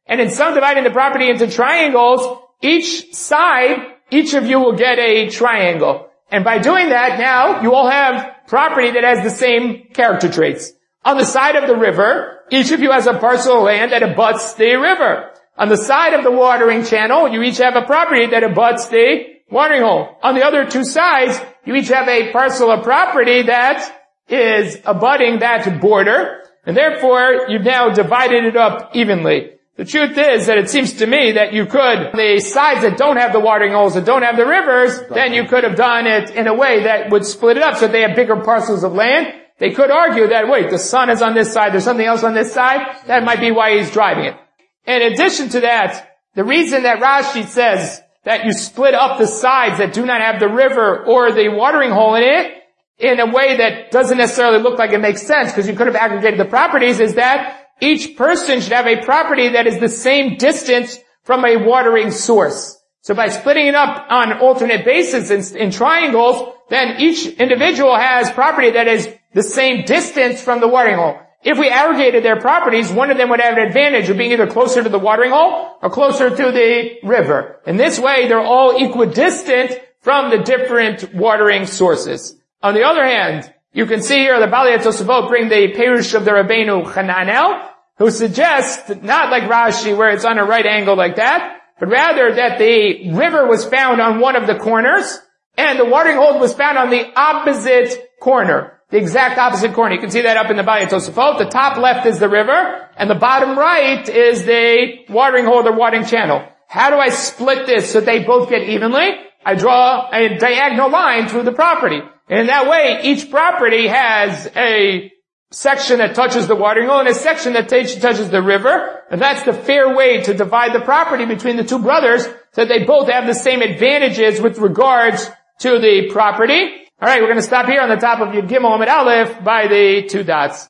and in subdividing the property into triangles, each side, each of you will get a triangle. And by doing that, now you all have property that has the same character traits. On the side of the river, each of you has a parcel of land that abuts the river. On the side of the watering channel, you each have a property that abuts the watering hole. On the other two sides, you each have a parcel of property that is abutting that border, and therefore you've now divided it up evenly. The truth is that it seems to me that you could, the sides that don't have the watering holes, that don't have the rivers, then you could have done it in a way that would split it up so they have bigger parcels of land. They could argue that, wait, the sun is on this side, there's something else on this side. That might be why he's driving it. In addition to that, the reason that Rashi says that you split up the sides that do not have the river or the watering hole in it in a way that doesn't necessarily look like it makes sense, because you could have aggregated the properties, is that each person should have a property that is the same distance from a watering source. So by splitting it up on alternate bases in, in triangles, then each individual has property that is the same distance from the watering hole. If we aggregated their properties, one of them would have an advantage of being either closer to the watering hole or closer to the river. In this way, they're all equidistant from the different watering sources. On the other hand, you can see here the Balei Tosafot bring the Perush of the Rabbeinu Hananel, who suggests, not like Rashi where it's on a right angle like that, but rather that the river was found on one of the corners, and the watering hole was found on the opposite corner. The exact opposite corner. You can see that up in the Balei Tosafot. The top left is the river, and the bottom right is the watering hole, the watering channel. How do I split this so they both get evenly? I draw a diagonal line through the property. And in that way, each property has a section that touches the watering hole and a section that t- touches the river. And that's the fair way to divide the property between the two brothers, so that they both have the same advantages with regards to the property. All right, we're going to stop here on the top of Yud Gimel Amud Aleph by the two dots.